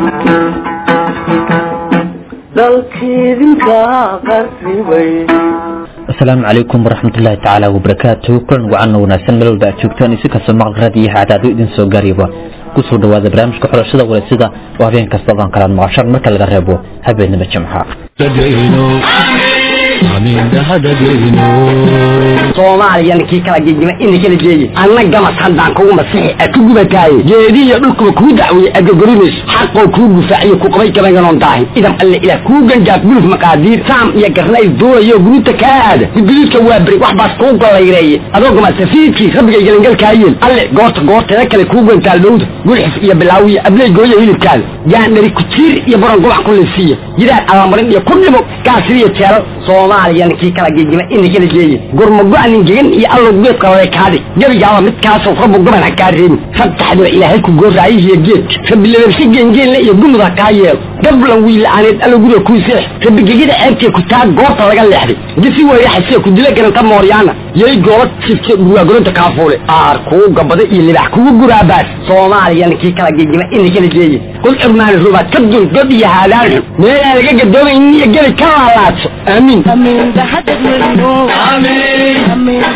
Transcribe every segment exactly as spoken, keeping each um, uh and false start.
السلام عليكم ورحمة الله تعالى وبركاته. كل وعنا وناسن ملول بأشوكتان يسكا سماق غادي حدادو إذن سو قريبا كسو دواد برامج كحول الشدة والسدة وهبين كستضان كلام معشر مركا لغريبو هبين نبتشمحا آمين ده هذا دينو Soomaaliya ninkii kala geeyay in kala jeeyay annaga ma xandaan kugu masixi akugu bakaay jeediya dhulku ku dacway agagorinis xaqo ku gufaaciyo ku qabay kala ganon tahay idan alle ila ku ganjaaf guluf maqaadiir saam iyo garnay dooyo guruta kaada gudulka waa bari wax baas ku galayrey adoog ma safiidkii rabbiga galangal kaayeen alle goorta goorta kale ku gantaal dowd gulxif iyo bilaawiya ablay gooyo hilibkaada yaan dari ku tiir iyo baran gobac ku leesiya jiraan amarin iyo kullibo kaasriya teelo Soomaaliya ninkii kala geeyay in kala jeeyay gurmo go'an جين يا الله جيت قال كادي جاب جاوا متكاس وخرب قبل هكارين فتح له إلى هيك وجور عايز يجيت فبالله بس جين جين لا يقوم ذا كايل قبل ويل أنا قالوا جود كويسة فبيجي كده أنت كنت قاطع رجال لحدي جسي ويا حسي كنت لك أنا كم مريانا يجي جوات شفت وجورن تكافول أركو قبض اللي بحكوا جرابات صومال يعني كي كلا جين إن كلا جين كل إرمان الرباط كدول قبي هالان ما أنا جد دوم إني أجل كلامات آمين آمين ده حد آمين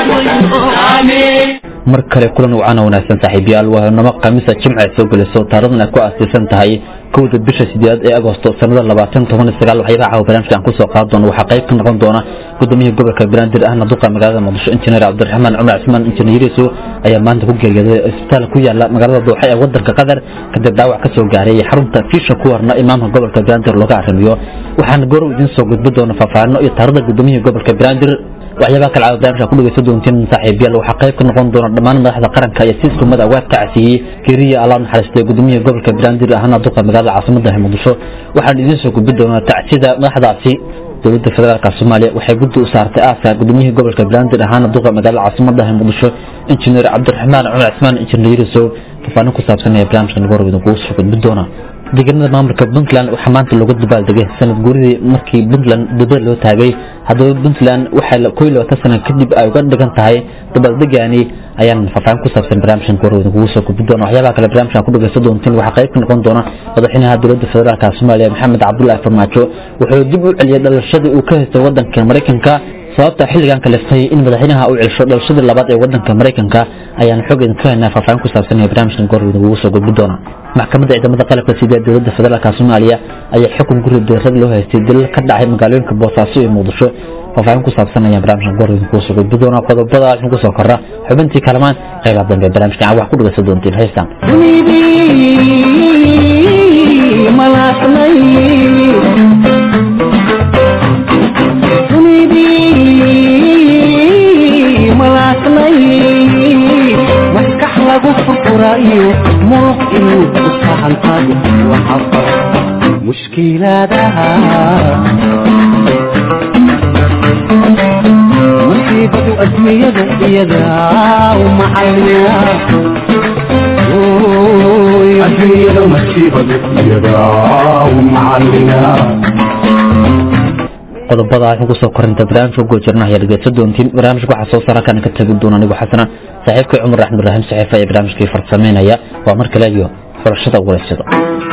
mar kale kulan wacana wanaagsan saaxiibayaal waa naba qamiisa jimca soo galayso taariikhna ku aasaysan tahay kowda bisha sideed ee Agoosto sanada labaatan toban iyo sagaal waxay baa barnaamijkan ku soo qaadon waxa qayb ka noqon doona gudoomiyaha gobolka Banaadir ahna duqa magaalada Muqdisho injineer Cabdiraxmaan Cumar Cismaan injineeriso ayaa maanta ku geeriyooday isbitaal ku yaala magaalada Dooxa ee wadanka Qatar kadib dhaawac ka soo gaaray xarunta fiisha ku warna imaamka gobolka Banaadir looga arimiyo waxaan goor idin soo gudbin doona faahfaahin iyo taariikhda gudoomiyaha gobolka Banaadir waxyaaba kala caawimaadka ku dhageysan doontiin saaxiibayaal waxa qayb ka noqon doona dhammaan madaxda qaranka iyo sistemada waa kacsiye kiriya Allah naxariisto gudoomiyaha gobolka Banaadir ahna duqa magaalada caasimadda Muqdisho waxaan idin soo gudbin doonaa tacsida madaxdaasi dowladda federaalka Soomaaliya waxay guddi u saartay aasa gudoomiyaha gobolka Banaadir ahna duqa magaalada caasimadda Muqdisho injineer Cabdiraxmaan Cumar Cismaan injineeriso faahfaahin ku saabsan ee barnaamijkan goor idin ku soo gudbin doona deegaanada maamulka Puntland waxa maanta lagu dabaaldegay sanad guuridii markii Puntland dibadda loo taagay haddaba Puntland waxa la kooylo ta sanad kadib ay uga dhigan tahay dabaaldegani ayaan faahfaahin ku saabsan barnaamijkan goor idin ku soo gudbin doona waxyaaba kale barnaamijkan ku dhageysan doontiin waxa qayb ka noqon doona madaxweynaha dowladda federaalka Soomaaliya Maxamed Cabdullaahi Farmaajo wuxuu dib u celiyay dhalashadii uu ka haystay wadanka Mareykanka sababta xilligan kaleftay in madaxweynaha uu celsho dhalashadii labaad ee wadanka Mareykanka ayaan xog idin ka helnaa faahfaahin ku saabsan barnaamijkan goor idin ku soo gudbin doona maxkamadda ciidamada qalabka sida dowladda federaalka Soomaaliya ayaa xukun guri dowlad loo haystay dil ka dhacay magaalooyinka Boosaaso iyo Muqdisho faahfaahin ku saabsan ayaan barnaamijkan goor idin ku soo gudbin doona qodobada aan ku soo korra xubintii kalamaan qaybaha dambe barnaamijkan wax ku dhageysan doontiin heestan رأيه ممكن تصحن قادم وحفر مشكلاتها مصيبة أزمية يدا ومحلها أزمية مصيبة يدا ومحلها qodobada aan ku soo korinta barnaamijka ugu jirnaa ayaa dhageysan doontiin barnaamijka waxa soo saara kan ka tagi doona anigu xasana saaxiibka Cumar Axmed Rahim saxiifa ee barnaamijka farsameynaya waa mar kale iyo farashada waraysiga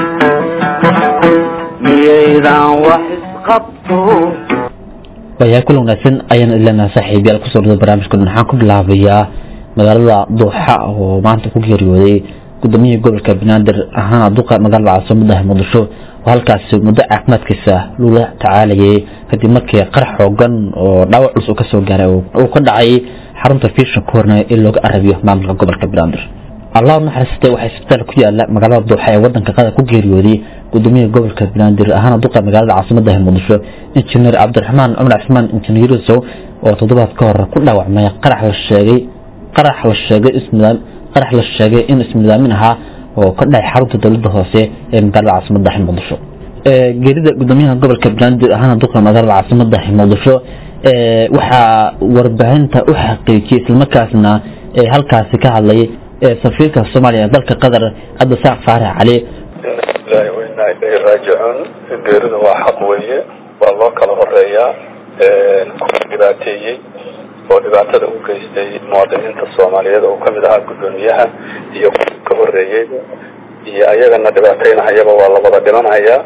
miyaydan wax isqabto waxa kula wanaagsan ayaan ilaa saaxiibayaal ku soo dhawaa barnaamijka waxaan ku bilaabayaa magaalada Dooxa oo maanta ku geeriyooday gudoomiyaha gobolka Banaadir ahaan duqa magaalada caasimadda Muqdisho halkaas muddo caafimaadkiisa lula tacaalayay kadib markii qarax xoogan oo dhaawac cusub ka soo gaaray oo ka dhacay xarunta fiisha koorna ee looga arabiyo maamulka gobolka Banaadir Allah naxariistay waxa isbitaal ku yaala magaalada Dooxa ee wadanka Qatar ku geeriyooday gudoomiyaha gobolka Banaadir ahaan duqa magaalada caasimadda Muqdisho injineer Cabdiraxmaan Cumar Cismaan injineeriso oo toddobaad ka hor ku dhaawacmay qarax la sheegay qarax la sheegay ismidaam qarax la sheegay in ismidaamin ahaa oo ka dhacay xarunta dawladda hoose ee magaalada caasimadda Muqdisho ee geerida gudoomiyaha gobolka Banaadir ahaan duqa magaalada caasimadda Muqdisho ee waxa warbaahinta u xaqiijiyay isla markaasna ee halkaas ka hadlay ee safiirka Soomaaliya ee dalka Qatar Cabdisaaq Faarax Cali ilaahay wayna ay raajicuun geerida waa xaq weeye waa loo kala horeeyaa ee dhibaateeyay oo dhibaatada u geystay muwaadiniinta Soomaaliyeed oo kamid ahaa gudoomiyaha iyo ka horeeyay iyo ayagana dhibaataynahayaba waa la wada dhimanhayaa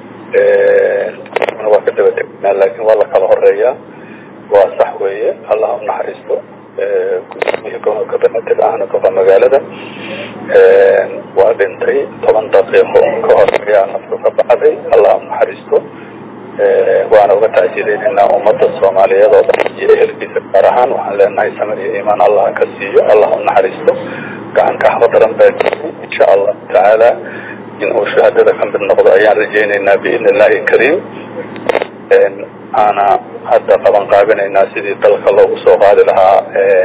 waa ka daba tegnaa laakiin waa la kala horeeyaa waa sax weeye allah u naxariisto gudoomiye gobolka banaadir ahna duqa magaalada waa dhintay toban daqiiqo ka hor ayaa naftu ka baxday allah u naxariisto waana uga tacsiideynaa ummadda soomaaliyeed oo dhan iyo ehelkiisa gaar ahaan waxaan leenahay samir iyo iimaan allah ka siiyo allah u naxariisto gacan ka xaqdaran baa insha allah tacaala in uu shahaadada ka mid noqdo ayaan rajaynaynaa biidni illaahi kariim ana hadda qaban qaabinaynaa sidii dalka loogu soo qaadi lahaa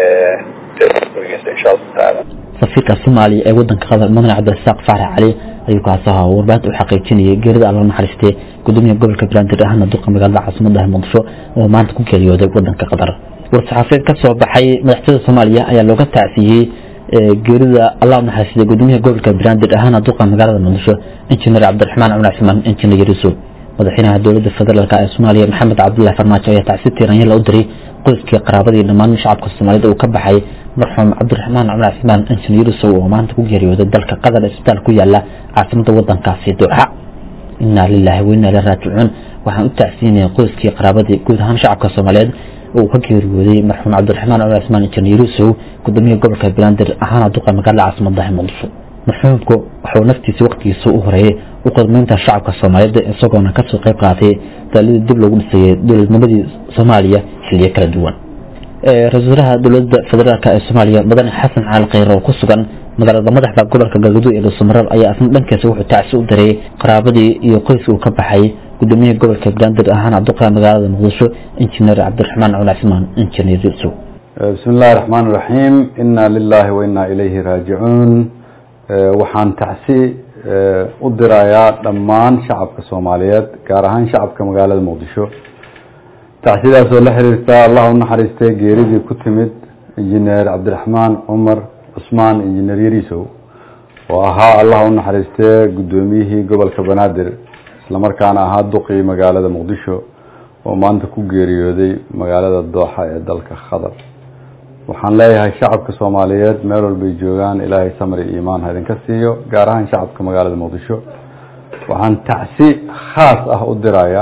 insha allah tacaala safiirka Soomaaliya ee wadanka qatar Mudane Cabdirasaaq Faarax Cali ayuu ka soo hawo warbaahinta u xaqiijinayay geerida Allah naxariistay gudoomiyaha gobolka Banaadir ahna duqa magaalada caasimadda Muqdisho oo maanta ku geeriyooday wadanka Qatar war-saxaafadeed ka soo baxay madaxtooyada Soomaaliya ayaa looga tacsiyay geerida Allah naxariistay gudoomiyaha gobolka Banaadir ahna duqa magaalada Muqdisho injineer Cabdiraxmaan Cumar Cismaan injineer Yusuf madaxweynaha dowladda federaalka ee Soomaaliya Maxamed Cabdullaahi Farmaajo ayaa tacsiid tiiranyada u diray qoyskii qaraabadii dhammaan shacabka Soomaaliyeed oo ka baxay marxuum Cabdiraxmaan Cumar Cismaan injineer Yusuf oo maanta ku geeriyooday dalka Qatar isbitaal ku yaala caasimadda wadankaasi Doha inna lillahi wa inna ilayhi raaji'uun waxaan u tacsiinay qoyskii qaraabadii guud ahaan shacabka Soomaaliyeed oo ka geeriyooday marxuum Cabdiraxmaan Cumar Cismaan injineer Yusuf gudoomiyaha gobolka Banaadir ahna duqa magaalada caasimadda Muqdisho marxuumku wuxuu naftiisa waqtigiisa u horeeyay u qodmeynta shacabka Soomaaliyeed isagoo ka soo qayb qaatay talada dib loogu dhisay dowladnimadii Soomaaliya xilliyo kala duwan ee rasuulaha dowladda federaalka ee Soomaaliya Mudane Xasan Cali Khayr oo ku sugan magaalada madaxda gobolka Galgaduud ee Soomaaliya ayaa asna dhankiisa wuxuu tacsi u diray qaraabadii iyo qoyskii uu ka baxay gudoomiyaha gobolka Banaadir ahna duqa magaalada Muqdisho injineer Cabdiraxmaan Cumar Cismaan injineer Yusuf bismillahir rahmaanir rahiim inna lillahi wa inna ilayhi raaji'uun waxaan tacsi u dirayaa dhammaan shacabka Soomaaliyeed gaar ahaan shacabka magaalada Muqdisho tacsidaas oo la xiriirta Allah u naxariistay geeridii ku timid injineer Cabdiraxmaan Cumar Cismaan injineer Yusuf oo ahaa Allah u naxariistay gudoomiyihii gobolka Banaadir isla markaana ahaa duqii magaalada Muqdisho oo maanta ku geeriyooday magaalada Doha ee dalka Qatar waxaan leeyahay shacabka Soomaaliyeed meel walba ay joogaan Ilaahay samir iyo iimaan ha idinka siiyo gaar ahaan shacabka magaalada Muqdisho waxaan tacsi khaas ah u dirayaa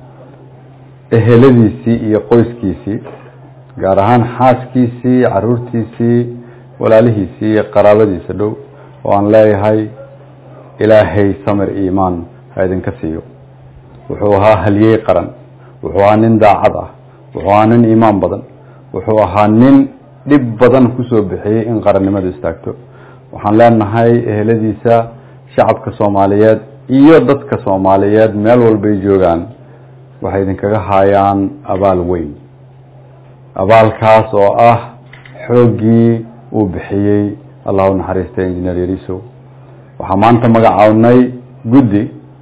eheladiisii iyo qoyskiisii gaar ahaan xaaskiisii caruurtiisii walaalihiisii iyo qaraabadiisa dhow oo aan leeyahay Ilaahay samir iyo iimaan ha idinka siiyo wuxuu ahaa haliyey qaran wuxuu ahaa nin daacad ah wuxuu ahaa nin iimaan badan wuxuu ahaa nin dib badan ku soo bixiyay in qarannimadu istaagto waxaan leenahay eheladiisa shacabka Soomaaliyeed iyo dadka Soomaaliyeed meel walba ay joogaan waxay idinkaga hayaan abaal weyn abaalkaas oo ah xoogii uu bixiyay Allah u naxariistay injineer Yusuf waxaan maanta magacawnay guddi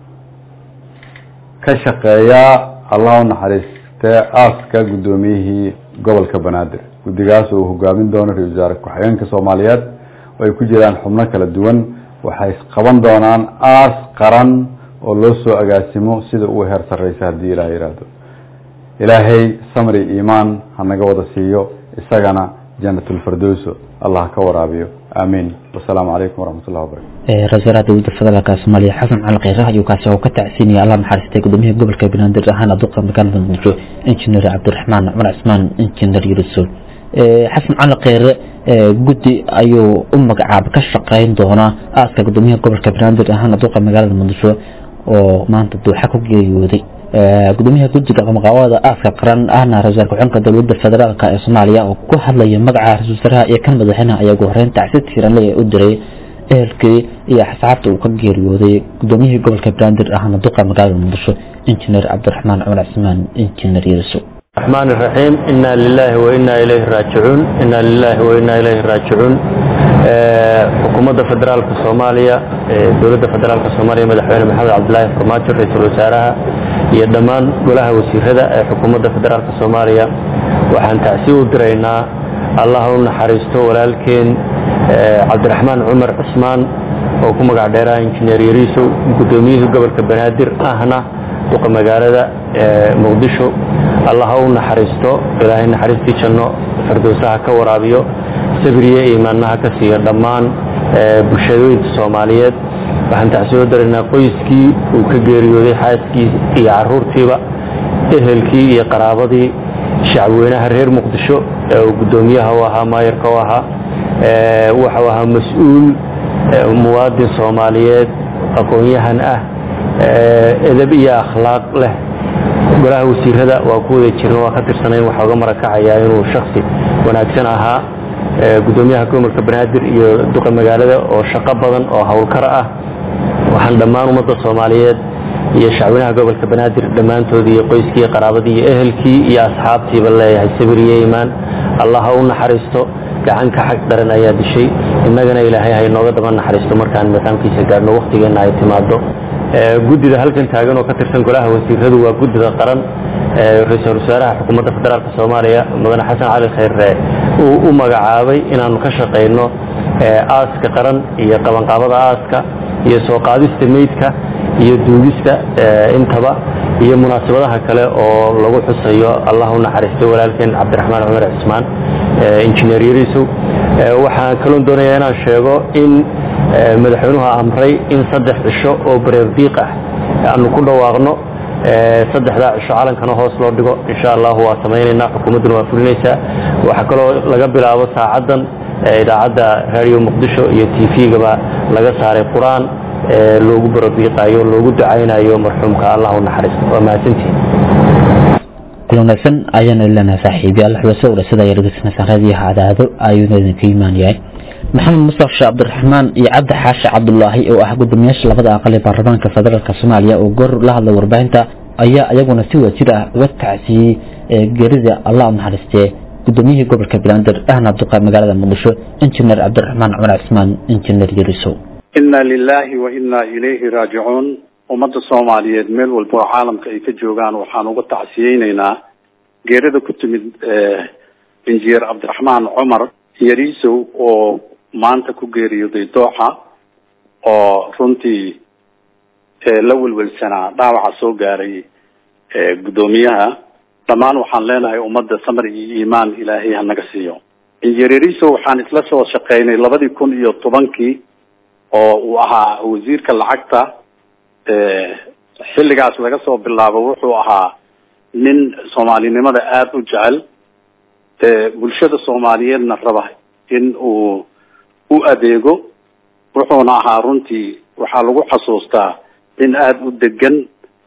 ka shaqeeya Allah u naxariistay aaska gudoomiyihii gobolka Banaadir guddigaas oo hogaamin doona ra'iisul wasaare ku-xigeenka Soomaaliyeed oo ay ku jiraan xubno kala duwan waxay qaban doonaan aas qaran oo loo soo agaasimo sida uu heer sarreeyay hadii Ilaahay yiraahdo Ilaahay samri iimaan hanaga wada siiyo isagana jannatul firdaws Allah ka waraabiyo aamin wassalaamu alaykum warahmatullahi wabarakatuh ee rasuulaha dowladda federaalka Soomaaliya Xasan Cali Khayr ayuu ka soo ka tacsiinay Allah naxariistay gudoomiyaha gobolka Banaadir ahna duqa magaalada Muqdisho injineer Cabdiraxmaan Cumar Cismaan injineer Yusuf Xasan Cali Khayr guddi ayuu u magacaab ka shaqeyn doona aaska gudoomiyaha gobolka Banaadir ahna duqa magaalada Muqdisho oo maanta Doha ku geeriyooday gudoomiyaha guddiga magaalada aaska qaran ahna rasuulka ku-xigeenka dowladda federaalka ee Soomaaliya oo ku hadlaya magaca rasuulka iyo kan madaxweynaha ayaa ugu horeyn tacsiid tiiran leh u diray ehelkii iyo asxaabta uu ka geeriyooday gudoomiyaha gobolka Banaadir ahna duqa magaalada Muqdisho injineer Cabdiraxmaan Cumar Cismaan injineer Yusuf الرحمن الرحيم إنا لله وإنا إليه راجعون إنا لله وإنا إليه راجعون حكومة فدرالك الصومالية دولة فدرالك الصومالية مدحوين محمد عبد الله فرماجو رئيس الوزراء يدمان قولها وسيرها حكومة فدرالك الصومالية وحن تأسيو درينا الله نحرسته ولكن عبد الرحمن عمر عثمان وكما قاعديرا انجنير يريسو قدوميه قبل كبنادر أهنا duqa magaalada Muqdisho Allah uu naxariisto Ilaahay naxariistii janno firdawsaha ka waraabiyo sabriye iimaanaha ka siiyo dhammaan bulshooyinka Soomaaliyeed waxaan tacsoo dareynaa qoyskii uu ka geeriyooday xaaskii iyo caruurtiiba ehelkii iyo qaraabadii shacabweynaha reer muqdisho ee uu gudoomiyaha u ahaa maayarka u ahaa waxa uu ahaa mas-uul muwaadin Soomaaliyeed aqoon-yahan ah edeb iyo akhlaaq leh golaha wasiirada waa ku wada jirna waa ka tirsanayn waxa uga marakacayaa inuu shakhsi wanaagsan ahaa gudoomiyaha gobolka Banaadir iyo duqa magaalada oo shaqo badan oo hawlkar ah waxaan dhammaan ummadda Soomaaliyeed iyo shacabweynaha gobolka Banaadir dhamaantood iyo qoyskii qaraabadii iyo ehelkii iyo asxaabtiiba leeyahay sabir iyo iimaan Allah u naxariisto gacan ka xaq daran ayaa dishay innagana ilaahay hay nooga daba naxariisto markaan maqaamkiisa gaarno waqtigeena ay timaado gudida halkan taagan oo ka tirsan golaha wasiiradu waa gudida qaran ra'iisul wasaaraha xukuumadda federaalka Soomaaliya mudane Xasan Cali Khayre uu u magacaabay inaanu ka shaqeyno aaska qaran iyo qaban qaabada aaska iyo soo qaadista meydka iyo duugista intaba iyo munaasabadaha kale oo lagu xusayo Allah u naxariisto walaalkeen Cabdiraxmaan Cumar Cismaan injineer Yariiso waxaan kaloo doonayaa inaan sheego in madaxweynuhu amray in saddex cisho oo bareerdiiq ah aanu ku dhawaaqno saddexda cisho calankana hoos loo dhigo insha Allah waa sameeynayna xukuumaduna waa fulinaysaa waxa kaloo laga bilaabo saacadan idaacadda radio Muqdisho iyo T V-gaba laga saaray Quraan loogu bareerdiiqayo loogu ducaynayo marxuumka Allah u naxariisto waa maasantiin kulanasan ayana lana saaxiibayaal xubso urasada yargasna saaqadiya hadaado ayuuna ka iimaanayay maxamed mustafa cabdiraxmaan iyo cabdi xaashi cabdullaahi oo ah gudoomiyaasha labada aqal ee baarlamaanka federaalka Soomaaliya oo gor la hadlay warbaahinta ayaa ayaguna si wajir ah uga tacsiyay geerida Allah u naxariistay gudoomiyaha gobolka Banaadir ahna duqa magaalada Muqdisho injineer Cabdiraxmaan Cumar Cismaan injineer Yariiso inna lillahi wa inna ilayhi raaji'uun ummadda Soomaaliyeed meel walba oo caalamka ay ka joogaan waxaan uga tacsiyeynaynaa geerida ku timid injineer Cabdiraxmaan Cumar Yariiso oo maanta ku geeriyooday Dooxa oo runtii la walwalsanaa dhaawaca soo gaaray gudoomiyaha dhammaan waxaan leenahay ummadda samir iyo iimaan ilaahay ha naga siiyo injineer Yariiso waxaan isla soo shaqeynay labadii kun iyo tobankii oo uu ahaa wasiirka lacagta xilligaas laga soo bilaabo wuxuu ahaa nin Soomaalinimada aad u jecel bulshada Soomaaliyeedna raba in uu u adeego wuxuuna ahaa runtii waxaa lagu xasuustaa in aad u degan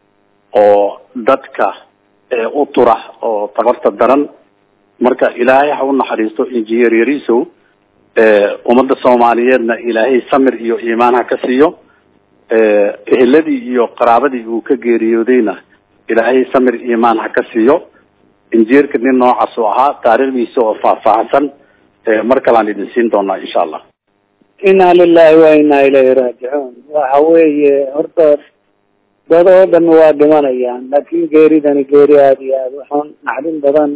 oo dadka u tura oo tabarta daran marka ilaahay ha u naxariisto injineer Yariiso ummadda Soomaaliyeedna ilaahay samir iyo iimaan ha ka siiyo eheladii iyo qaraabadii uu ka geeriyoodayna ilaahay samir iimaan ha ka siiyo injineerka nin noocaas oo ahaa taariikhdiisa oo faahfaahsan mar kale aan idin siin doonaa insha Allah inna lillahi wa inna ilayhi raaji'uun waxa weeye horta dadoo dhan waa dhimanayaan laakiin geeridani geeri aad iyo aad waxaan naxdin badan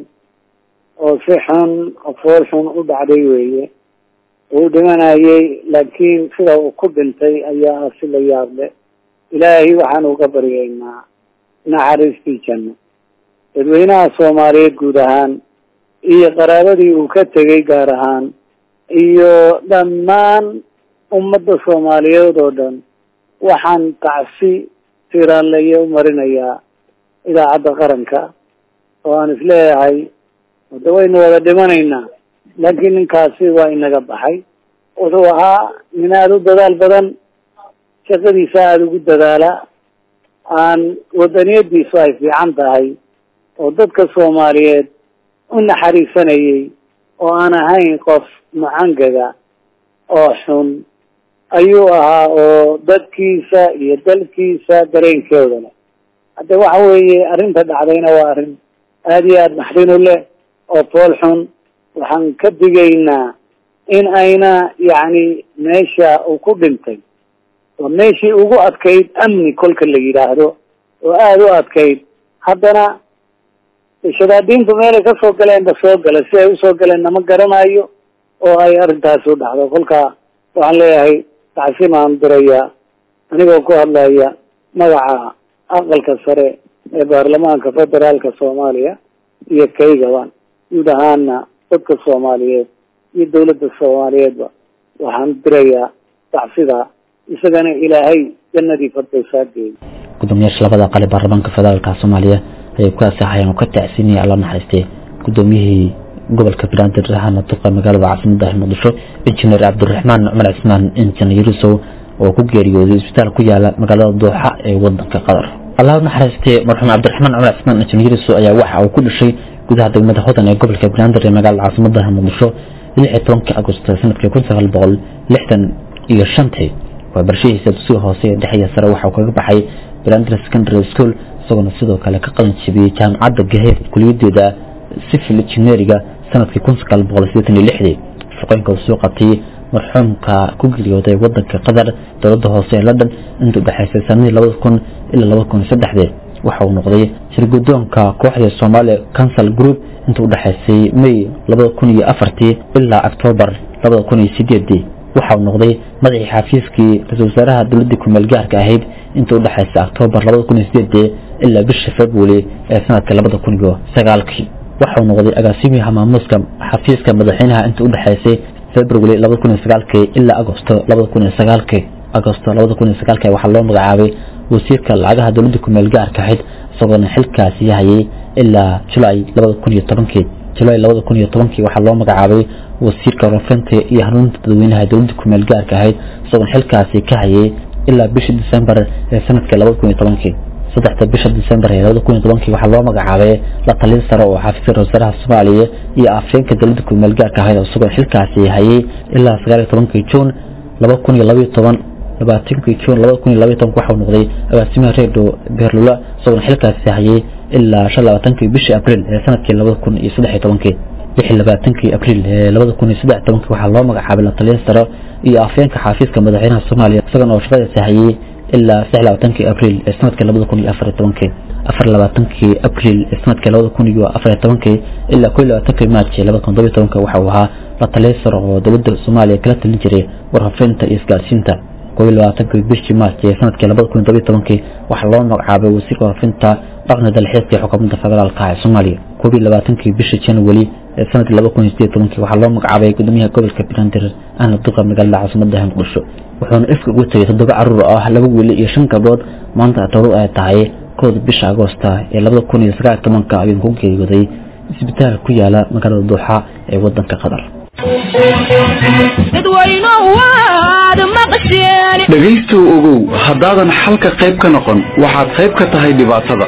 oo si xun oo fool xun u dhacday weeye uu dhimanayay laakiin sida uu ku dhintay ayaa si la yaab leh ilaahay waxaan uga baryaynaa naxariistii janno dadweynaha Soomaaliyeed guud ahaan iyo qaraabadii uu ka tegay gaar ahaan iyo dhammaan ummadda Soomaaliyeed oo dhan waxaan tacsi tiraalaya u marinayaa idaacadda qaranka oo aan isleeyahay wadawayna wada dhimanaynaa laakiin ninkaasi waa inaga baxay wuxuu ahaa nin aada u dadaal badan shaqadiisa aada ugu dadaala aan wadaniyadiisu ay fiican tahay oo dadka Soomaaliyeed u naxariisanayay oo aan ahayn qof macangaga oo xun ayuu ahaa oo dadkiisa iyo dalkiisa dareenkooda leh hadda waxa weeye arrinta dhacdayna waa arrin aada iyo aada naxdin u leh oo fool xun waxaan ka digaynaa in ayna yacni meesha uu ku dhintay oo meeshii ugu adkayd amni kolka la yidhaahdo oo aada u adkayd haddana shadaadiintu meelay ka soo galeen ba soo gala si ay usoo galeen nama garanayo oo ay arrintaasi u dhacdo kolka waxaan leeyahay tacsiimaan dirayaa anigoo ku hadlaya magaca aqalka sare ee baarlamaanka federaalka Soomaaliya iyo kaygaban guud ahaana dadka Soomaaliyeed iyo dawladda Soomaaliyeedba waxaan dirayaa tacsida isagana ilaahay jannadii fardowsaadeeda gudoomiyaasha labada qali baarlamaanka federaalka Soomaaliya ayay ku asaxayeen oo ka tacsiinay alla naxariistay gudoomiyihii gobolka Banaadir ahna tuqa magaalada caasimadda Muqdisho injineer Cabdiraxmaan Cumar Cismaan injineer Yuusuf oo ku geeriyooday isbitaal ku yaala magaalada Dooxa ee wadanka Qatar Allah naxariistay marxuum Cabdiraxmaan Cumar Cismaan injineer Yuusuf ayaa waxa uu ku dhashay gudaha degmada Hodan ee gobolka Banaadir ee magaalada caasimadda Muqdisho lix iyo tobanka Agoosto sanadkii kun sagaal boqol lixdan iyo shan waa barshihiisa dugsiga hoose ee dhexe sare waxa uu kaga baxay Banaadir Secondary School isagoo sidoo kale ka qalin jabiyay jaamacadda Gaheer kuliyadeeda civil engineering sanadkii kun sagaal boqol siddeetan iyo lix shaqooyinka uu soo qabtay marxuumka ku geeriyooday wadanka Qatar dowladda hoose ee London inta u dhaxaysay sanadii laba kun ilaa laba kun iyo saddex waxa uu noqday shirgudoonka kooxda Somali Council Group inta u dhaxaysay May laba kun iyo afar ilaa October laba kun iyo siddeed waxa uu noqday madaxii xafiiskii ra'iisul wasaaraha dowladda ku meel gaarka ahayd inta u dhaxaysay October laba kun iyo siddeed ilaa bishii February ee sanadka laba kun iyo sagaal waxa uu noqday agaasimaha maamuuska xafiiska madaxweynaha inta u dhaxaysay February laba kun iyo sagaal ilaa Agoosto laba kun iyo sagaal Agoosto laba kun iyo sagaal waxa loo magacaabay wasiirka lacagaha dowladda ku meel gaarka ahayd isagoo xilkaasi hayay ilaa July laba kun iyo toban July laba kun iyo toban waxa loo magacaabay wasiirka warfaafinta iyo hanuunta dadweynaha dowladda ku meel gaarka ahayd isagoo xilkaasi ka hayay ilaa bishii December ee sanadka laba kun iyo toban saddexda bisha December ee laba kun iyo toban waxa loo magacaabay la talin sare oo xafiiska wasaaraha Soomaaliya iyo afeenka dowladda ku meel gaarka ahayd isagoo xilkaasi hayay ilaa sagaal iyo toban June laba kun iyo laba iyo toban labaatanka June laba kun iyo laba iyo toban waxa uu noqday agaasimaha Radio Berlula isagoo xilkaasi hayay ilaa shan iyo labaatanka bishii April ee sanadkii laba kun iyo saddex iyo toban lix iyo labaatanka April ee laba kun iyo saddex iyo toban waxa loo magacaabay la talin sare iyo afeenka xafiiska madaxweynaha Soomaaliya isagoo shaqadiisa hayay ilaa saddex iyo labaatanka April ee sanadkii laba kun iyo afar iyo toban afar iyo labaatanka April ee sanadkii laba kun iyo afar iyo toban ilaa kow iyo labaatanka March laba kun iyo toban waxa uu ahaa la talin sare oo dowladda Soomaaliya kala talin jiray warfaafinta iyo isgaarsiinta kow iyo labaatanka bishii March ee sanadkii laba kun iyo toban waxa loo magacaabay wasiirka warfaafinta dhaqanka dalxiiska ee xukuumadda federaalka ee Soomaaliya kow iyo labaatanka bishii January ee sanadkii laba kun iyo siddeed iyo toban waxa loo magacaabay gudoomiyaha gobolka Banaadir ahna duqa magaalada caasimadda Muqdisho wuxuuna ifka ugu tagay toddoba carruur ah laba wiil iyo shan gabdhood maanta taariikh ay tahay kowda bisha Agoosto ee laba kun iyo sagaal iyo toban ayuu ku geeriyooday isbitaal ku yaala magaalada Dooxa ee wadanka Qatar dhegaystu ogow haddaadan xalka qayb ka noqon waxaad qayb ka tahay dhibaatada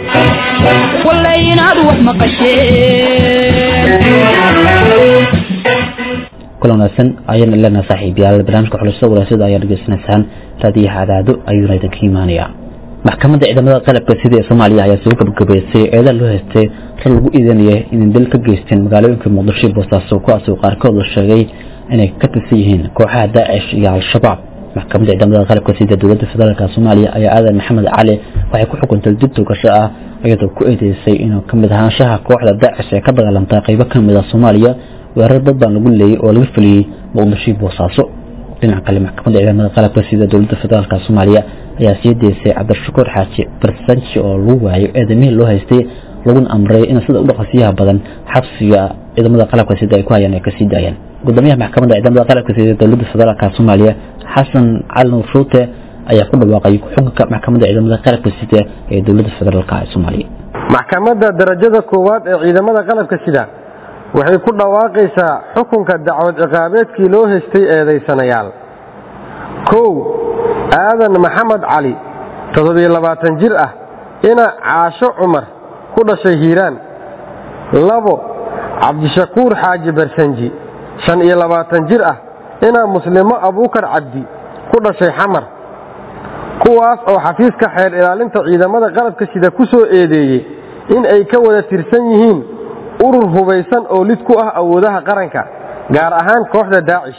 kulan wanaagsan ayaan ilaa saaxiibayaal barnaamijka xulashada walaasada ayaa dhageysanaysaan raadiyaha cadaado ayuuna idinka imaanaya maxkamadda ciidamada qalabka sida ee Soomaaliya ayaa soo gabagabeysay eedaha loo haystay rag lagu iidanayay in dal ka geysteen magaalooyinka Muqdisho Boosaaso kuwaas oo qaarkood la sheegay inay ka tirsan yihiin kooxaha Daesh iyo Al-Shabaab maxkamadda ciidamada qalabka sida dowladda federaalka Soomaaliya ayaa aadan Maxamed Cali waxay ku xukuntay dib togasho ah iyadoo ku eedeysay inuu ka mid ahaanshaha kooxda Daesh ee ka dagaalantay qaybo ka mid ah Soomaaliya weerar dad baan lagu leeyay oo laga fuliyay Muqdisho Boosaaso dhinaca kale maxkamadda ciidamada qalabka sida dowladda federaalka Soomaaliya ayaa sii deysay Cabdishakuur Xaaji Barsanji oo lagu waayo eedamihii loo haystay laguna amray in sida u dhaqsiyaha badan xabsiga ciidamada qalabka sida ay ku hayaan ay ka sii daayaan gudoomiyaha maxkamadda ciidamada qalabka sida dowladda federaalka Soomaaliya Xasan Cali Ruute ayaa ku dhawaaqay xukunka maxkamadda ciidamada qalabka sida ee dowladda federaalka Soomaaliya maxkamadda darajada koowaad ee ciidamada qalabka sida waxay ku dhawaaqaysaa xukunka dacwad ciqaabeedkii loo haystay eedeysanayaal kow aadan maxamed cali toddoba iyo labaatan jir ah ina caasho cumar ku dhashay hiiraan labo cabdishakuur xaaji barsanji shan iyo labaatan jir ah ina muslimo abuukar cabdi ku dhashay xamar kuwaas oo xafiiska xeer ilaalinta ciidamada qalabka sida ku soo eedeeyey in ay ka wada tirsan yihiin urur hubaysan oo lid ku ah awoodaha qaranka gaar ahaan kooxda Daesh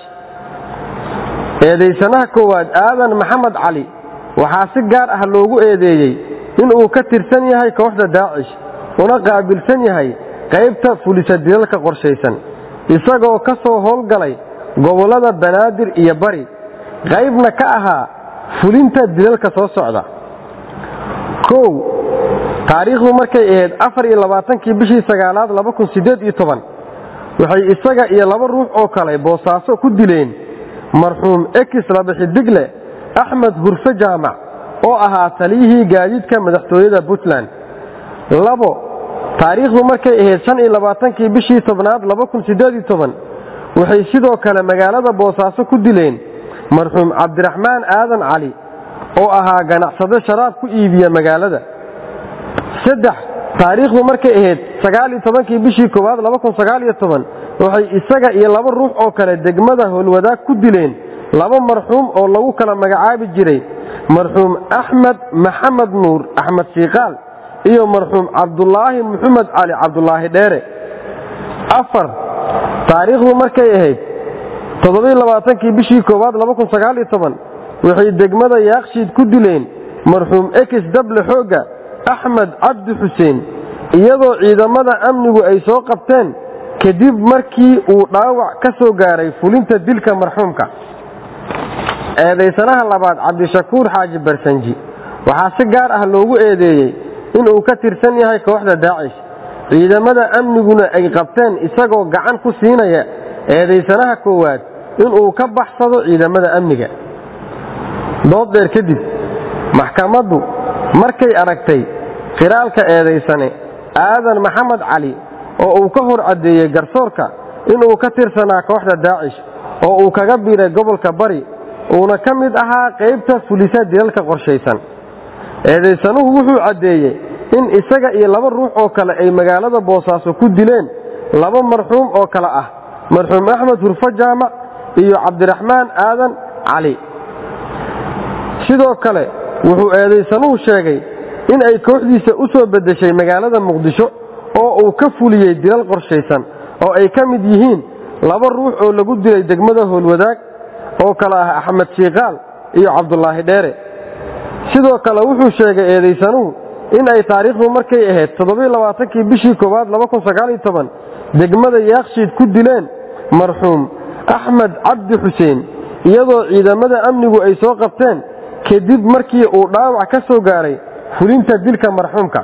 eedeysanaha koowaad aadan maxamed cali waxaa si gaar ah loogu eedeeyey in uu ka tirsan yahay kooxda Daesh una qaabilsan yahay qaybta fulisa dilalka qorshaysan isagoo ka soo howlgalay gobolada Banaadir iyo Bari qaybna ka ahaa fulinta dilalka soo socda kow taariikhdu markay ahayd afar iyo labaatankii bishii sagaalaad laba kun siddeed iyo toban waxay isaga iyo laba ruux oo kale Boosaaso ku dileen marxuum X laba xidigle axmed hurfe jaamac oo ahaa taliyihii gaadiidka madaxtooyada puntland labo taariikhdu markay ahayd shan iyo labaatankii bishii tobnaad laba kun siddeed iyo toban waxay sidoo kale magaalada boosaaso ku dileen marxuum cabdiraxmaan aadan cali oo ahaa ganacsade sharaab ku iibiya magaalada saddex taariikhdu markay ahayd sagaal iyo tobankii bishii koowaad laba kun sagaal iyo toban waxay isaga iyo laba ruux oo kale degmada howlwadaag ku dileen laba marxuum oo lagu kala magacaabi jiray marxuum axmed maxamed nuur axmed shiikaal iyo marxuum cabdulaahi maxamed cali cabdulaahi dheere afar taariikhdu markay ahayd toddobiyo labaatankii bishii koowaad laba kun sagaal iyo toban waxay degmada yaakshiid ku dileen marxuum ekis dable xooga axmed cabdi xuseen iyadoo ciidamada amnigu ay soo qabteen kadib markii uu dhaawac ka soo gaaray fulinta dilka marxuumka eedaysanaha labaad cabdishakuur xaaji barsanji waxaa si gaar ah loogu eedeeyey inuu ka tirsan yahay kooxda daacish ciidamada amniguna ay qabteen isagoo gacan ku siinaya eedaysanaha koowaad inuu ka baxsado ciidamada amniga dood dheer kadib maxkamaddu markay aragtay qiraalka eedaysane aadan maxamed cali oo uu ka hor caddeeyey garsoorka inuu ka tirsanaa kooxda daacish oo uu kaga biiray gobolka bari uuna ka mid ahaa qaybta fulisa dilalka qorshaysan eedaysanuhu wuxuu caddeeyey in isaga iyo laba ruux oo kale ay magaalada boosaaso ku dileen laba marxuum oo kale ah marxuum axmed hurfe jaamac iyo cabdiraxmaan aadan cali sidoo kale wuxuu eedaysanuhu sheegay in ay kooxdiisa u soo beddeshay magaalada muqdisho oo uu ka fuliyey dilal qorshaysan oo ay ka mid yihiin laba ruux oo lagu dilay degmada howlwadaag oo kale ah axmed shiikaal iyo cabdulaahi dheere sidoo kale wuxuu sheegay eedaysanuhu in ay taariikhdu markay ahayd toddobiyo labaatankii bishii koowaad laba kun sagaal iyo toban degmada yaakshiid ku dileen marxuum axmed cabdi xuseen iyadoo ciidamada amnigu ay soo qabteen kadib markii uu dhaawac ka soo gaaray fulinta dilka marxuumka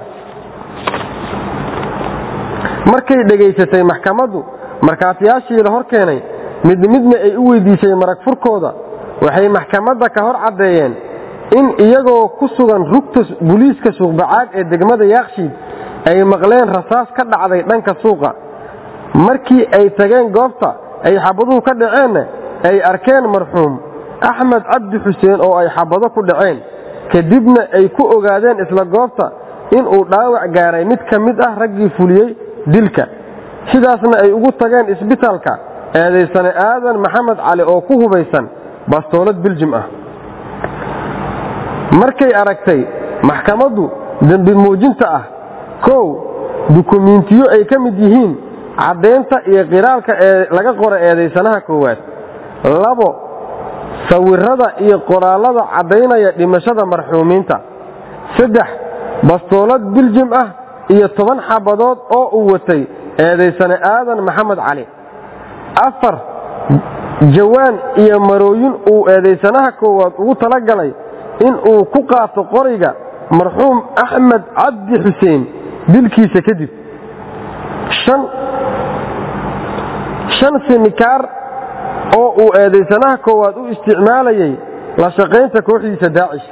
markay dhegaysatay maxkamaddu markhaatiyaashii la hor keenay mid midna ay u weydiisay marag furkooda waxay maxkamadda ka hor caddeeyeen in iyagoo ku sugan rugta booliiska suuqbacaad ee degmada yaakshiid ay maqleen rasaas ka dhacday dhanka suuqa markii ay tageen goobta ay xabaduhu ka dhaceenna ay arkeen marxuum axmed cabdi xuseen oo ay xabado ku dhaceen kadibna ay ku ogaadeen isla goobta inuu dhaawac gaaray mid ka mid ah raggii fuliyey dilka sidaasna ay ugu tageen isbitaalka eedaysane aadan maxamed cali oo ku hubaysan bastoolad biljim ah markay aragtay maxkamaddu dembi muujinta ah kow dukumiintiyo ay ka mid yihiin caddeynta iyo qiraalka ee laga qora eedaysanaha koowaad labo sawirada iyo qoraallada caddaynaya dhimashada marxuumiinta saddex bastoolad biljim ah iyo toban xabadood oo uu watay eedaysane aadan maxamed cali afar jawaan iyo marooyin uu eedaysanaha koowaad ugu talagalay in uu ku qaato qoriga marxuum axmed cabdi xuseen dilkiisa kadib shan sinikaar oo uu eedaysanaha koowaad u isticmaalayay la shaqaynta kooxdiisa daacish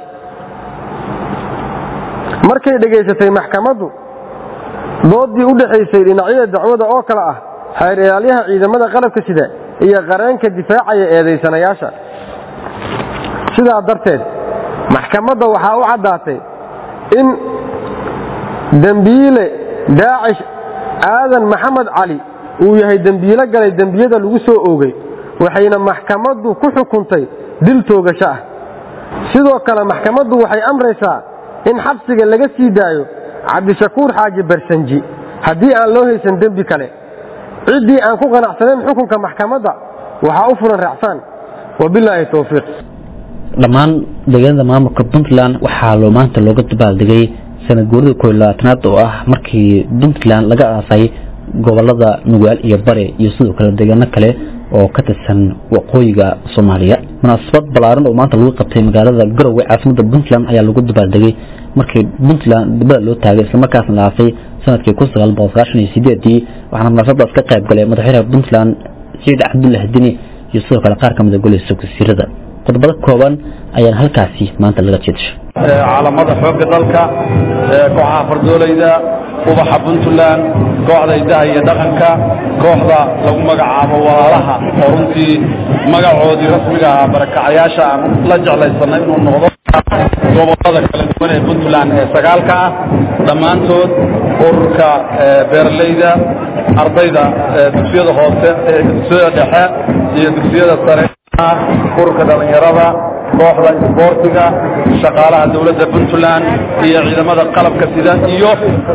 markay dhegaysatay maxkamaddu doodii u dhaxaysay dhinacyada dacwada oo kale ah xeer ilaalyaha ciidamada qalabka sida iyo qareenka difaacaya eedaysanayaasha sidaa darteed maxkamadda waxaa u caddaatay in dembiile daacish aadan maxamed cali uu yahay dembiilo galay dembiyada lagu soo oogay waxayna maxkamaddu ku xukuntay dil toogasho ah sidoo kale maxkamaddu waxay amraysaa in xabsiga laga sii daayo cabdishakuur xaaji barsanji haddii aan loo haysan dembi kale ciddii aan ku qanacsanayn xukunka maxkamadda waxaa u furan raacsan wabilaahi towfiiq dhammaan deegaanada maamulka puntland waxaa loo maanta looga dabaaldegay sanad guurida koob iyo labaatanaad oo ah markii puntland laga aasay gobolada nugaal iyo bare iyo sidoo kale deegaano kale oo ka tirsan waqooyiga soomaaliya munaasabad ballaaran oo maanta lagu qabtay magaalada garowe caasimada puntland ayaa lagu dabaaldegay markii puntland dibada loo taagay islamarkaasna la aasay sanadkii kun sagaal boqol sagaashan iyo sideedii waxaana munaasabadaas ka qayb galay madaxweynaha puntland saciid cabdullaahi dini iyo sidoo kale qaar ka mid a golaha wasiirada qodobada kooban ayaan halkaasi maanta laga jeedashay caalamada xoogga dalka kooxaha fardoolayda ubaxa puntland kooxda idaha iyo dhaqanka kooxda lagu magacaabo walaalaha oo runtii magacoodii rasmiga ah barakacayaasha aan la jeclaysanay inuu noqdo gobolada kala duwan ee puntland ee sagaalka ah dhammaantood ururka beeralayda ardayda dugsiyada hoose dugsiyada dhexe iyo dugsiyada sare ururka dhalinyarada kooxda isboortiga shaqaalaha dawladda puntland iyo ciidamada qalabka sida iyo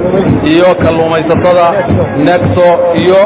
iyo kalluumaysatada nexo iyo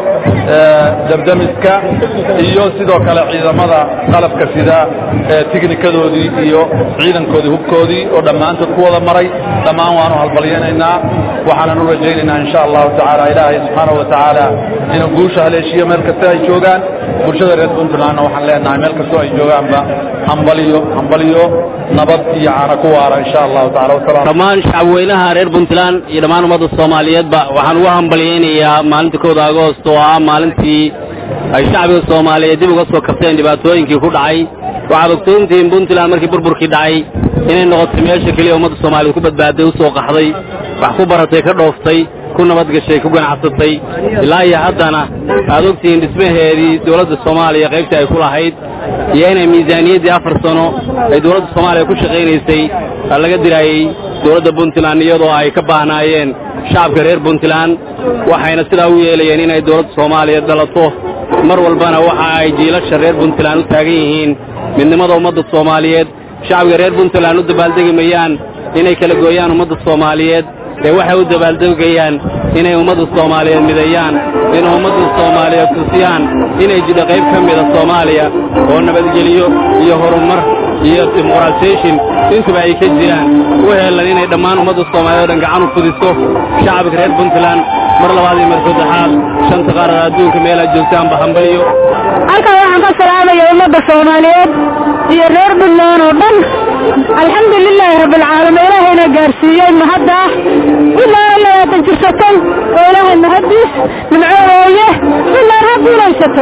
dabdamiska iyo sidoo kale ciidamada qalabka sida tiknikadoodii iyo ciidankoodii hubkoodii oo dhammaantood ku wada maray dhammaan waanu halbalyanaynaa waxaanan u rajaynaynaa insha allahu tacaala ilaahay subxaanahu watacaala inuu guusha haleeshiyo meel kasta ay joogaan bulshada reer puntlandna waxaan leenahay meel kastoo ay joogaanba hambaliyo hambaliyo nabad iyo caana ku waara insha allahu taala wasalaam dhammaan shacabweynaha reer puntland iyo dhammaan ummadda soomaaliyeedba waxaan uga hambalyaynayaa maalinta kowda agoost oo ah maalintii ay shacbiga soomaaliyeed dib uga soo kabteen dhibaatooyinkii ku dhacay waxaad ogsoontihiin puntland markii burburkii dhacay inay noqotay meesha keliya ummadda soomaaliyeed ku badbaaday u soo qaxday wax ku baratay ka dhooftay ku nabad gashay ku ganacsatay ilaa iyo haddana aad ogtihiin dhismaheedii dawladda soomaaliya qaybtii ay ku lahayd iyo inay miisaaniyaddii afar sano ay dawladda soomaaliya ku shaqaynaysay laga diraayey dawladda puntland iyadoo ay ka baahnaayeen shacabka reer puntland waxayna sidaa u yeelayeen inay dawladda soomaaliya dhalato mar walbana waxa ay jiilasha reer puntland u taagan yihiin midnimada ummadda soomaaliyeed shacabka reer puntland u dabaaldegi mayaan inay kala gooyaan ummadda soomaaliyeed ee waxay u dabaaldegayaan inay ummadda soomaaliyeed mideeyaan inay ummadda soomaaliyeed tusiyaan inay jidho qayb ka mida soomaaliya oo nabadgeliyo iyo horumar iyo dimuqraasiyeshin intuba ay ka jiraan u heelan inay dhammaan ummadda soomaaliyeed oo dhan gacan u fudiso shacabka reer puntland mar labaad iyo mar saddexaad shanta qaarada adduunka meel aad joogtaanba hambaliyo halkan waxaan ka salaamaya ummadda soomaaliyeed iyo reer puntland oo dhan alxamdulilaahi rabbilcaalamiin ilaahayna gaarsiiyey mahadda puntland labaatan jirsatay oo ilaahay mahaddiis nimcooye puntland ha guulaysato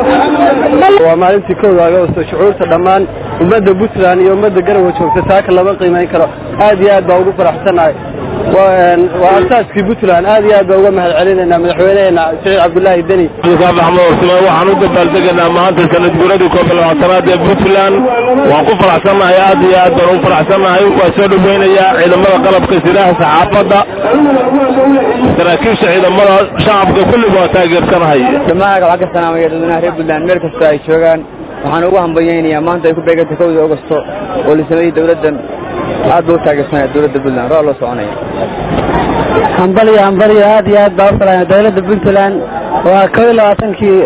waa maalintii kowda agoosto shucuurta dhammaan ummadda puntland iyo ummadda garowe joogta taaka lama qiimayn karo aad iyo aad baa ugu faraxsanahay waa asaaskii puntland aad iyo aad baa uga mahad celinaynaa madaxweyneheena siciid cabdullaahi deni waxaan u dabaaldegaynaa maanta sanad guuradii koob iyo labaatanaad ee puntland waan ku faraxsannahay aad iyo aad baan ugu faraxsannahay waa soo dhaweynayaa ciidamada qalabka sidaha saxaafadda saraakiisha ciidamada shacabka kulliba waa taageersanahay dhammaan waxaan ka salaamaya dadweynaha reer puntland meel kasta ay joogaan waxaan ugu hambalyaynayaa maanta ay ku beegantay kowda augusto oo la sameeyey dawladdan aad baa u taageersanaya dawladda puntland raa loo soconaya hambaliyo hambaliyo aad iyo aad baa u salaamaya dawladda puntland waa kow iyo labaatankii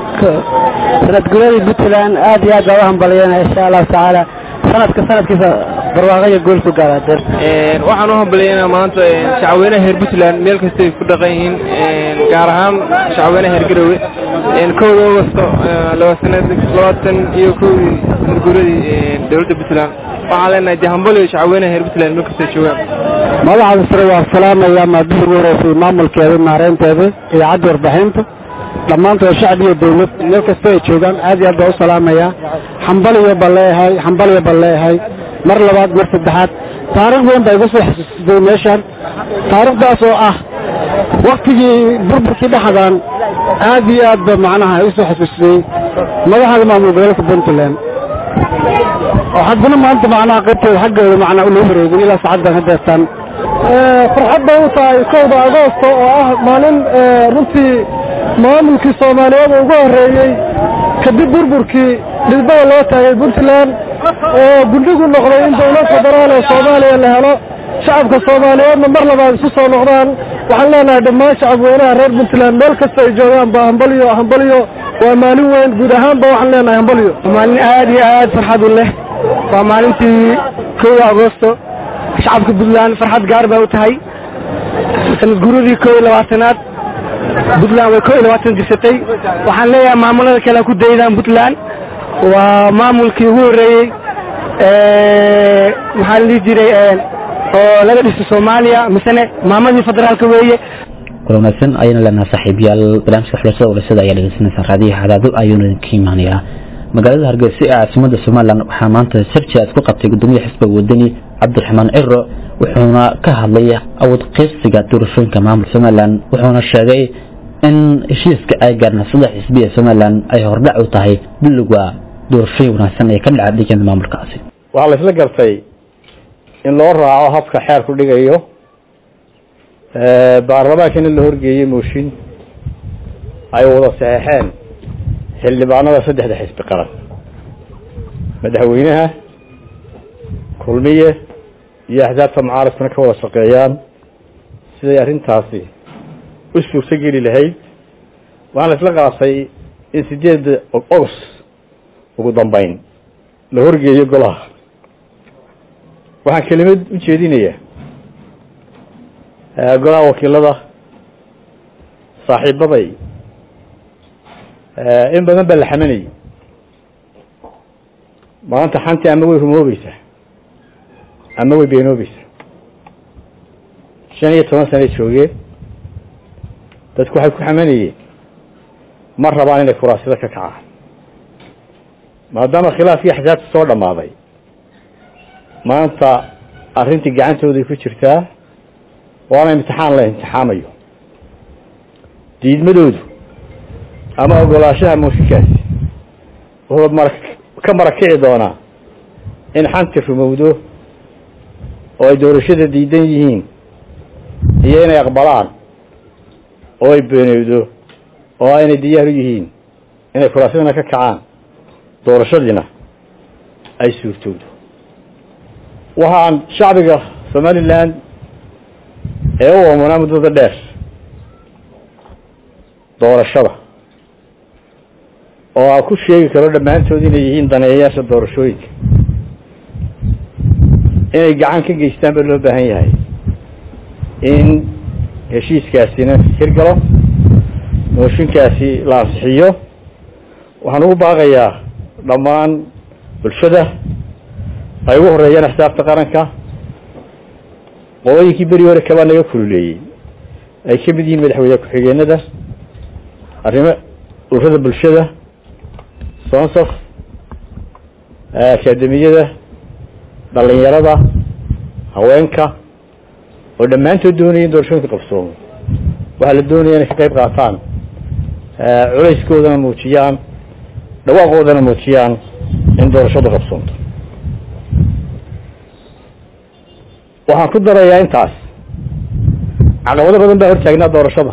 sanad guuradii puntland aad iyo aad baa u hambalyanaya insha allahu tacaala sanadka sanadkiisa barwaaqo guul ku gaara waxaan u hambalyaynaa maanta shacabweynaha reer puntland meel kastay ku dhaqan yihiin gaar ahaan shacabweynaha reer garowe kowda augusto labaatan iyo kowdii sanad guuradii dawladda puntland waxaan leenahay dee hambaliyo shacabweynaha reer puntland meel kastay joogaan madaxda sare waa salaamaya maadada ugu horeysay maamulkeeda maareynteeda iyo cadda warbixinta dhammaantood shacab iyo dawlad meel kasta ay joogaan aad iyo aad baa u salaamaya hambaliyo baan leeyahay hambaliyo baan leeyahay mar labaad mar saddexaad taariikh weyn baa igu soo xasuusisay meeshaan taariikhdaas oo ah waktigii burburkii dhexdaan aad iyo aad ba macnaha igu soo xasuusisay madaxda maamul gobolka puntland oo haddana maanta macnaha qaybteeda xaggeeda macnaa loo wareegin ilaa saacaddan ka deertaan farxad bay u tahay kowda agoosto oo ah maalin runtii maamulkii soomaaliyeed ugu horreeyey kadib burburkii dhidbada loo taagay puntland oo gundhigu noqday in dawlad federaal ee soomaaliya la helo shacabka soomaaliyeedna mar labaad isu soo noqdaan waxaan leenahay dhammaan shacabweynaha reer puntland meel kasta ay joogaan ba hambaliyo hambaliyo waa maalin weyn guud ahaan ba waxaan leenahay hambaliyo maalin aad iyo aad farxad u leh waa maalintii kowda agoosto shacabka puntland farxad gaar baa u tahay sanad guuradii kow iyo labaatanaad puntland way kow iyo labaatan jirsatay waxaan leeyahay maamulada kale ku daydaan puntland waa maamulkii ugu horreeyey maxaa la dhihi jiray oo laga dhiso soomaaliya misene maamadii federaalka weeye kula wanaagsan ayayna leenahay saaxiibayaal barnaamijka xulashada warshada ayaa dhegeysanaysaa raadiyaha hadaado ayuuna idinka imaanayaa magaalada Hargeysa ee caasimada Soomaaliland waxaa maanta sirji isku qabtay gudoomiyaha xisbiga wadani Cabdiraxmaan Ciro wuxuuna ka hadlay awood qaybsiga doorashooyinka maamulka Soomaaliland wuxuuna sheegay in heshiiska ay gaarna saddex xisbi ee Soomaaliland ay hordhac u tahay bilowga doorashooyin wanaagsan ee ka dhacay deegaanka maamulkaasi waxa la isla gartay in loo raaco habka xeer ku dhigayo ee baarlamaanka in la horgeeyay mooshin ay wada saxeexeen xildhibaanada saddexda xisbi qaran madaxweynaha kulmiye iyo axzaabta mucaaradkuna ka wada shaqeeyaan siday arrintaasi u suurtageli lahayd waxaa la isla qaatay in sideeda August ugu dambeyn la horgeeyo golaha waxaan kelimad u jeedinayaa golaha wakiilada saaxiibaday in badan baa la xamanayay maanta xantii ama way rumoobaysaa ama way beenoobaysaa shan iyo toban sano joogeen dadku waxay ku xamanayeen ma rabaan inay kuraasida ka kacaan maadaama khilaafkii axsaabta soo dhammaaday maanta arrintii gacantooday ku jirtaa waana imtixaan la imtixaamayo diidmadoodu ama ogolaashaha mooshinkaasi wuxuu mar ka marakici doonaa in xanti rumowdo oo ay doorashada diidan yihiin iyo inay aqbalaan oo ay beenowdo oo aynay diyaar u yihiin inay kuraasadana ka kacaan doorashadiina ay suurtowdo waxaan shacbiga Somaliland ee u oomanaa muddada dheer doorashada oo aan ku sheegi karo dhammaantood inay yihiin daneeyayaasha doorashooyinka inay gacan ka geystaan baa loo baahan yahay in heshiiskaasina hirgalo mooshinkaasi la ansixiyo waxaan ugu baaqayaa dhammaan bulshada ay ugu horeeyaan axsaabta qaranka qodooyinkii beri hore kabaa naga kululeeyey ay ka mid yihiin madaxweyne ku-xigeenada arrimo ururada bulshada soonsaf akaademiyada dhalinyarada haweenka oo dhammaantood doonaya in doorashooyinka qabsoomo waxaa la doonaya inay ka qayb qaataan culayskoodana muujiyaan dhawaaqoodana muujiyaan in doorashadu qabsoonto waxaan ku darayaa intaas caqabado badan baa hortaagnaa doorashada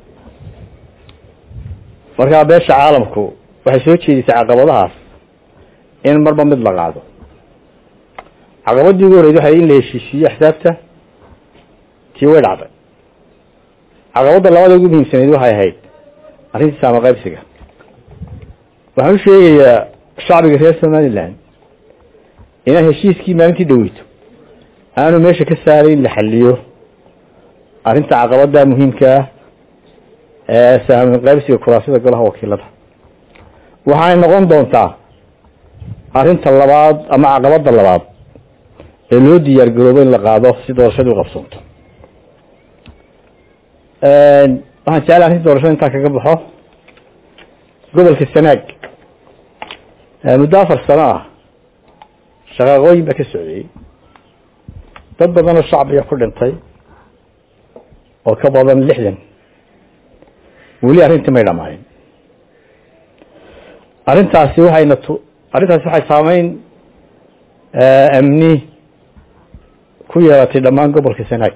markaa beesha caalamku waxay soo jeedisay caqabadahaas in marba mid la qaado caqabadii ugu horeyd waxay in la heshiisiiyo axsaabta tii way dhacday caqabadda labada ugu muhiimsanayd waxay ahayd arrintii saama qaybsiga waxaan u sheegayaa shacbiga reer Somaliland inaan heshiiskii maalintii dhaweyto aanu meesha ka saaray in la xalliyo arrinta caqabada muhiimka ah ee saama qaybsiga kuraasida golaha wakiilada waxay noqon doontaa arrinta labaad ama caqabada labaad ee loo diyaar garoobo in la qaado si doorashadu u qabsoonto waxaan jeclahay arrinta doorashada intaan kaga baxo gobolka Sanaag muddo afar sano ah shaqooyin baa ka socday dad badan oo shacbiga ku dhintay oo ka badan lixdan weli arrintii may dhamaanin arrintaasi waxayna arrintaasi waxay saameyn amni ku yeelatay dhammaan gobolka Sanaag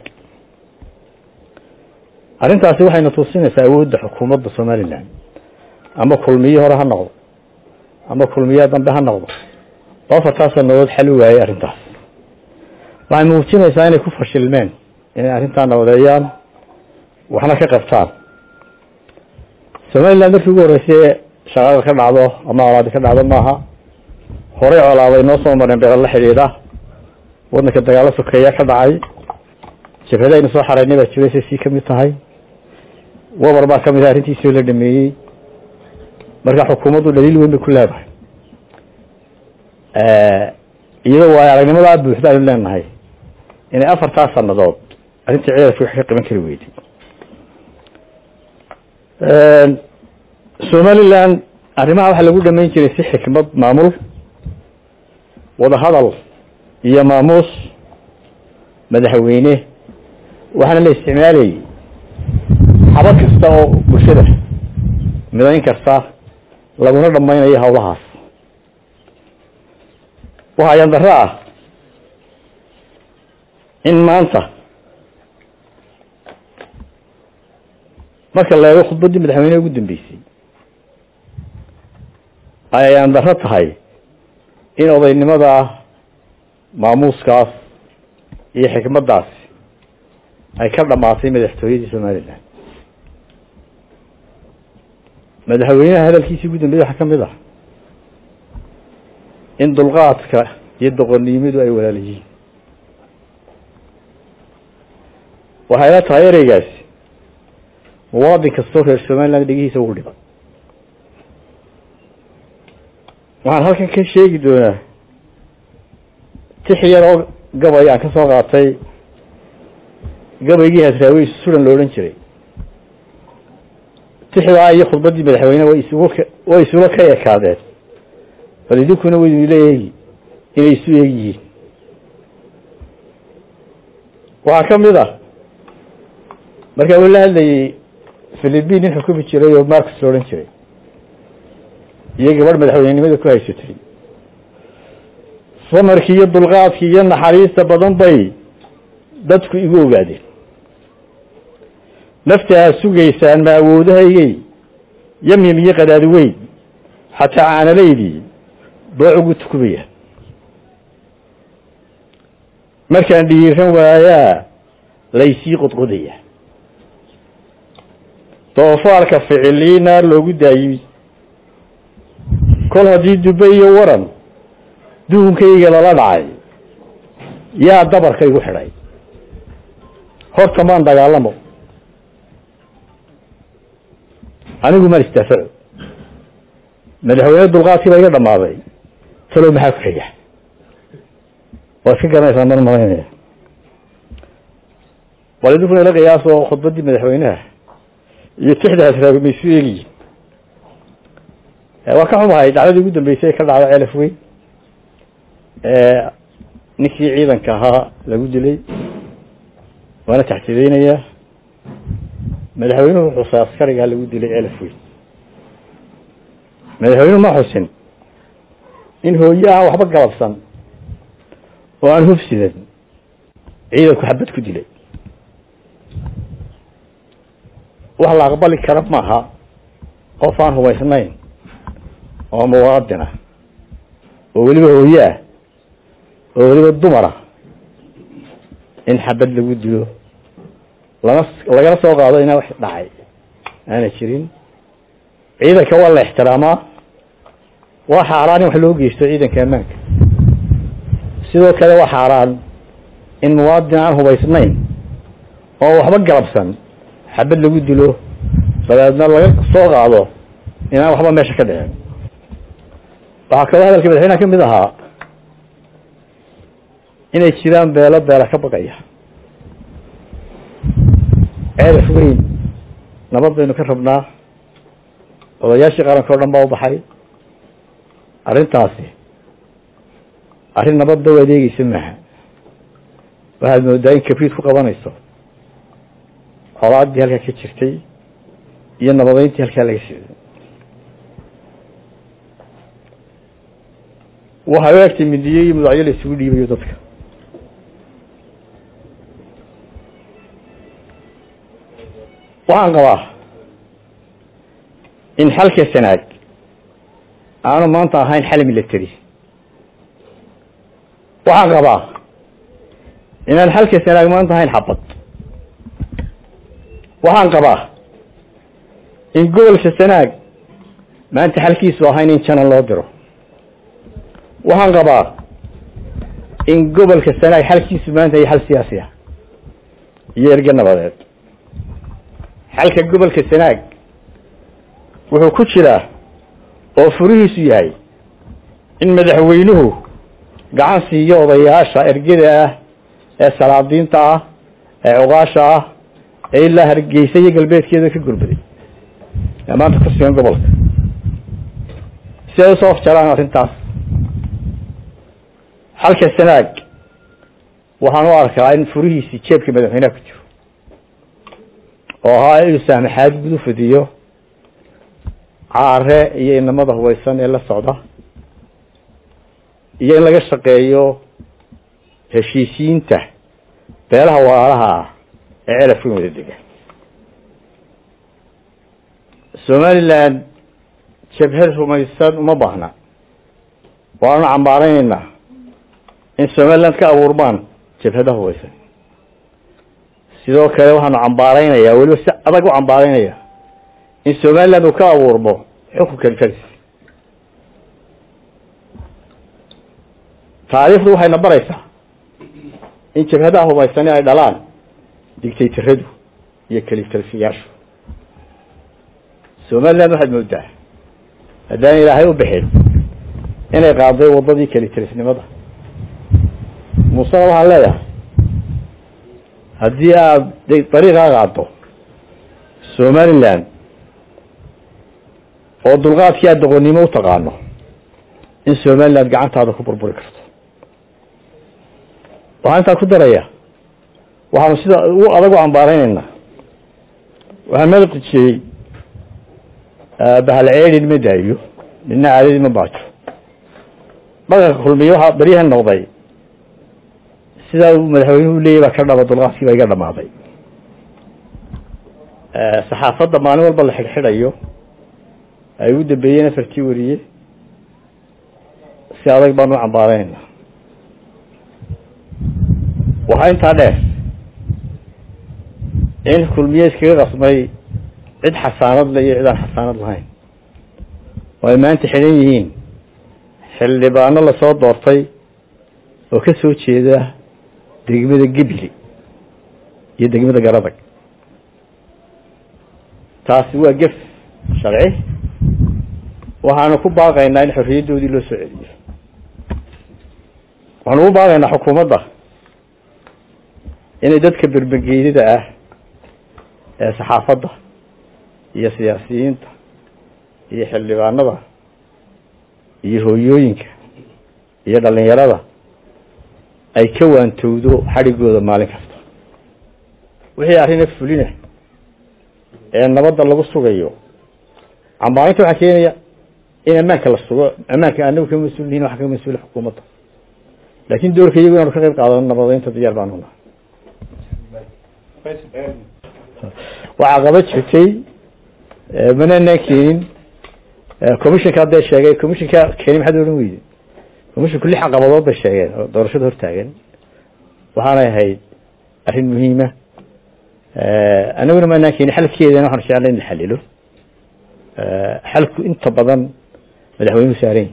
arrintaasi waxayna tusinaysaa awoodda xukuumadda Somaliland ama kulmiye hore ha noqdo ama kulmiye dambe ha noqdo afartaas sanood xal u waayay arrintaas waxay muujinaysaa inay ku fashilmeen inay arrintan nabadeeyaan waxna ka qabtaan Somaliland markii ugu horeysay shaqada ka dhacdo ama walaad ka dhacdo maaha hore colaaday noo soo mareen beer la xiriira waddanka dagaalo sokeeya ka dhacay jabhadayna soo xareynay baa jiray si kamid tahay wabar baa kamid ah arrintiisii la dhameeyay marka xukuumaddu daliil weyn ku leedahay ee iyadoo waa aragnimada buuxda ay leenahay in afartaas sanadood arrinta ciidanka wax ka qaban kari weeyday ee Somaliland arrimaha waxa lagu dhameyn jiray si xikmad maamul wada hadal iyo maamuus madaxweyne waxaana la isticmaalayay habab kasta oo bulshada midayn karta laguna dhammaynayo hawlahaas waxa ayaan darro ah in maanta marka la eego khudbaddii madaxweyne ugu dambeysay ayaan darro tahay in odaynimada maamuuskaas iyo xikmaddaas ay ka dhamaatay madaxtooyadii somaliland madaxweynaha hadalkiisii ugu dambeeyey waxaa ka mid ah in dulqaadka iyo doqonnimadu ay walaalayihiin waxay la tahay ereygaasi muwaadin kastoo reer somaliland dhegihiisa ugu dhiban waxaan halkan ka sheegi doonaa tix yar oo gabay aan ka soo qaatay gabaygii hasraawey suran lo odhan jiray tixdaa iyo khudbaddii madaxweyne way isugu way isula ka ekaadeen bal idinkuna way idinla eegi inay isu eeg yihiin waxaa ka mid ah markaa uu la hadlayay philibiin nin xukumi jiray oo marcus lo odhan jiray iyo gabadh madaxweynenimada ku haysatay samarkii iyo dulqaadkii iyo naxariista badan bay dadku igu ogaadeen naftaa sugaysaan ma awoodahaygay yamyam iyo qadaadi weyn xataa caanalaydii booc ugu tukubaya markaan dhiiran waayaa laysii qodqodaya doofaarka ficilii naar loogu daayimi kol haddii dubbe iyo waran duunkayga lala dhacay yaa dabarka igu xidhay horta maan dagaalamo anigu maan istaafaco madaxweyne dulqaadkii baa iga dhammaaday talow maxaa ku xiga waa iska garanaysaa mar malaynaya bal idinkuna ila qiyaas oo khudbaddii madaxweynaha iyo tixda hasraabi ma isu eegiyiin waa ka xumahay dhacdadii ugu dambeysay ee ka dhacda ceelaf weyn ninkii ciidanka ahaa lagu dilay waana taxtiideynayaa madaxweynuhu xusay askarigaa lagu dilay ceelaf weyn madaxweynuhu ma xusin in hooye aan waxba galabsan oo aan hufsidan ciidanku xabad ku dilay wax la aqbali kara maaha qof aan hubaysnayn oo muwaadin ah oo weliba hooye ah oo weliba dumar ah in xabad lagu dilo lana lagala soo qaado inaa wax dhacay aana jirin ciidanka waa la ixtiraamaa waa xaaraan in wax loo geysto ciidanka ammaanka sidoo kale waa xaaraan in muwaadin aan hubaysnayn oo waxba galabsan xabad lagu dilo dabeedna laga soo qaado inaan waxba meesha ka dhicin waxaa kaloo hadalka madaxweynaha ka mid ahaa inay jiraan beelo beela ka baqaya ceelaf weyn nabad baynu ka rabnaa odayaashii qaranka o dhan baa u baxay arrintaasi arrin nabadda u adeegeysa maaha waxaad moodaa in kabriid ku qabanayso colaaddii halkaa ka jirtay iyo nabadeyntii halkaa laga socday waxay u egtay midiye iyo mudacyo la isugu dhiibayo dadka waxaan qabaa in xalka sanaag aanu maanta ahayn xal military waxaan qabaa inaan xalka sanaag maanta ahayn xabad waxaan qabaa in gobolka sanaag maanta xalkiisu ahayn in janan loo diro waxaan qabaa in gobolka sanaag xalkiisu maanta iyo xal siyaasi ah iyo erge nabadeed xalka gobolka sanaag wuxuu ku jiraa oo furihiisu yahay in madaxweynuhu gacan siiyo odayaasha ergada ah ee salaadiinta ah ee cuqaasha ah ee ilaa hargeysa iyo galbeedkeeda ka gurbaday ee maanta ku sugan gobolka si ay usoo afjaraan arrintaas halka sanaag waxaan u arkaa in furihiisii jeebka madaxweynaha ku jiro oo ahaa inuu saamaxaad gudu fidiyo caare iyo inamada hubaysan ee la socda iyo in laga shaqeeyo heshiisiinta beelaha walaalaha ah ee celafka wada dega somaliland jabhad rumaysan uma baahna waanu cambaaraynaynaa in somaliland ka abuurmaan jabhadaha hubaysan sidoo kale waxaanu cambaaraynayaa weliba si adag u cambaaraynaya in somaliland uu ka abuurmo xukunka kalis taariikhdu waxayna baraysaa in jabhadaha hubaysani ay dhalaan dictatoradu iyo kaliftalfiyaashu somaliland waxaad moodaa haddaan ilaahay u bixin inay qaaday waddadii kaliftalifnimada muusena waxaan leeyahay haddii aad dariiqaa qaado somaliland oo dulqaadkii aad doqonnimo u taqaano in somaliland gacantaada ku burburi karto waxaan intaa ku daraya waxaanu sida ugu adag u cambaaraynaynaa waxaan meel qijiyey bahal ceedin ma daayo midna caadadii ma baajo dhaqanka kulmiye waxaa baryahan noqday sidaa uu madaxweynuhu leeyahy baa ka dhaba dulqaadkii baa iga dhamaaday saxaafadda maalin walba la xidhxidhayo ay u dambeeyeen afartii wariye si adag baanu u cambaaraynaynaa waxaa intaa dheer in kulmiye iskaga qasmay cid xasaanad le iyo cid aan xasaanad lahayn oo ay maanta xidhan yihiin xildhibaano lasoo doortay oo ka soo jeeda degmada gebili iyo degmada garadag taasi waa gef sharci waxaanu ku baaqaynaa in xorriyaddoodii loo soo celiyo waxaanu ugu baaqaynaa xukuumadda inay dadka berbegeydada ah ee saxaafadda iyo siyaasiyiinta iyo xildhibaanada iyo hooyooyinka iyo dhalinyarada ay ka waantowdo xadhigooda maalin kasta wixii arrina fulina ee nabadda lagu sugayo cambaarinta waxaa keenaya in ammaanka la sugo ammaanka anagu ka mas-uuliyiin waxa ka mas-uula xukuumadda laakiin doorka iyagu inaanu ka qayb qaadano nabadeynta diyaar baanu nahay waxaa qaba jirtay manaanan keenin commissionka hadday sheegay commissionka keeni maxaad odhan weyde commissionku lix caqabadood bay sheegeen oo doorashada hortaagan waxaanay ahayd arrin muhiima anaguna maanaan keenin xalkeedana waxaanu jeclay in la xalilo xalku inta badan madaxweynuhu saarayn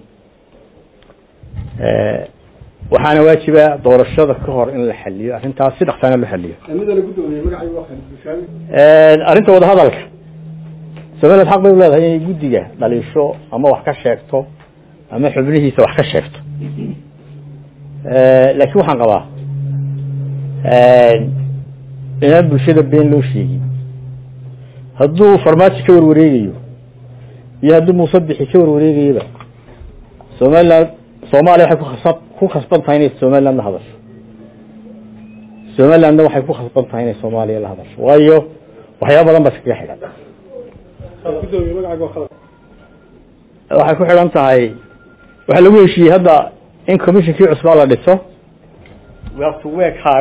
waxaana waajiba doorashada ka hor in la xaliyo arrintaas si dhaqsaana loo xaliyo arrinta wadahadalka somaliland xaq bay u leedahay inay guddiga dhaliisho ama wax ka sheegto ama xubnihiisa wax ka sheegto laakiin waxaan qabaa inaan bulshada been loo sheegin hadduu farmaajo ka warwareegayo iyo hadduu muuse bixi ka warwareegayaba somaliland soomaaliya waxay kukhasab ku khasban tahay inay somaliland la hadasho somalilandna waxay ku khasban tahay inay soomaaliya la hadasho waayo waxyaaba badan ba iskaga xidhan waxay ku xidhan tahay waxaa lagu heshiiyey hadda in commissionkii cusbaa la dhiso we have to work hard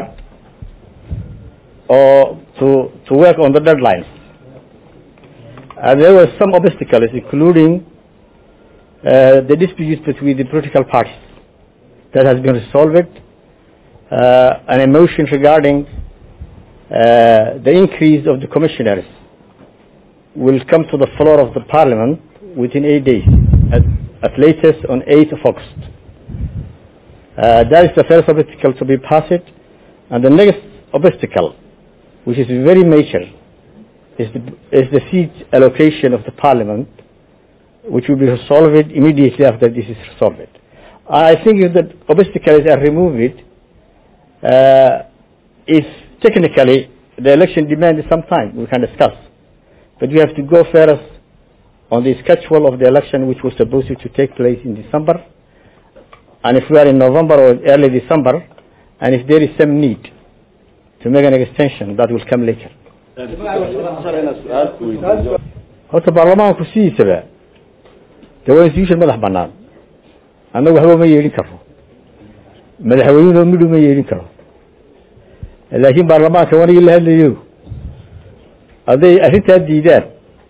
or to to work on the deadlines and there were some obstacles including uh, the disputes between the political parties that has been resolved uh, an emotion regarding uh, the increase of the commissioners will come to the floor of the parliament within eight days at, at latest on eighth of August. Uh, that is the first obstacle to be passed, and the next obstacle, which is very major, is the, is the seat allocation of the parliament, which will be resolved immediately after this is resolved. And I think if the obstacles are removed, uh, if technically the election demands some time, we can discuss. But we have to go first on the schedule of the election which was supposed to take place in December, and if we are in November or early December, and if there is some need to make an extension, that will come later. horta baarlamaanku sidiisaba dee waa institution madax banaan annagu waxba ma yeelin karo madaxweynuhu midhu ma yeelin karo laakiin baarlamaanka wanigi la hadlayo hadday arrintaa diidaan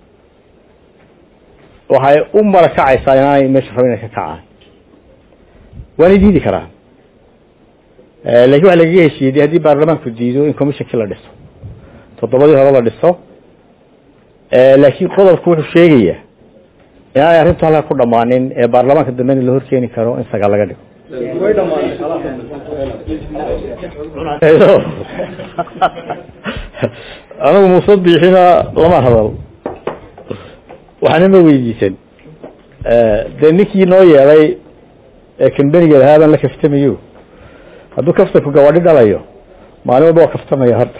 waxay u marakacaysaa inaanay meesha rabin inay ka kacaan waanay diidi karaan laakiin waxa lagaga heshiiyey haddii baarlamaanku diido in commissionkii la dhiso toddobadii hore la dhiso laakiin qodobku wuxuu sheegayaa inaanay arrintu halkaa ku dhammaanin ee baarlamaanka dambena la horkeeni karo in sagaal laga dhigo anigu muuse biixina lama hadal waxaana ma weydiisan dee ninkii noo yeelay ee kambaniga lahaa baan la kaftamayo hadduu kaftanku gawadhi dhalayo maalin walba waa kaftamaya horta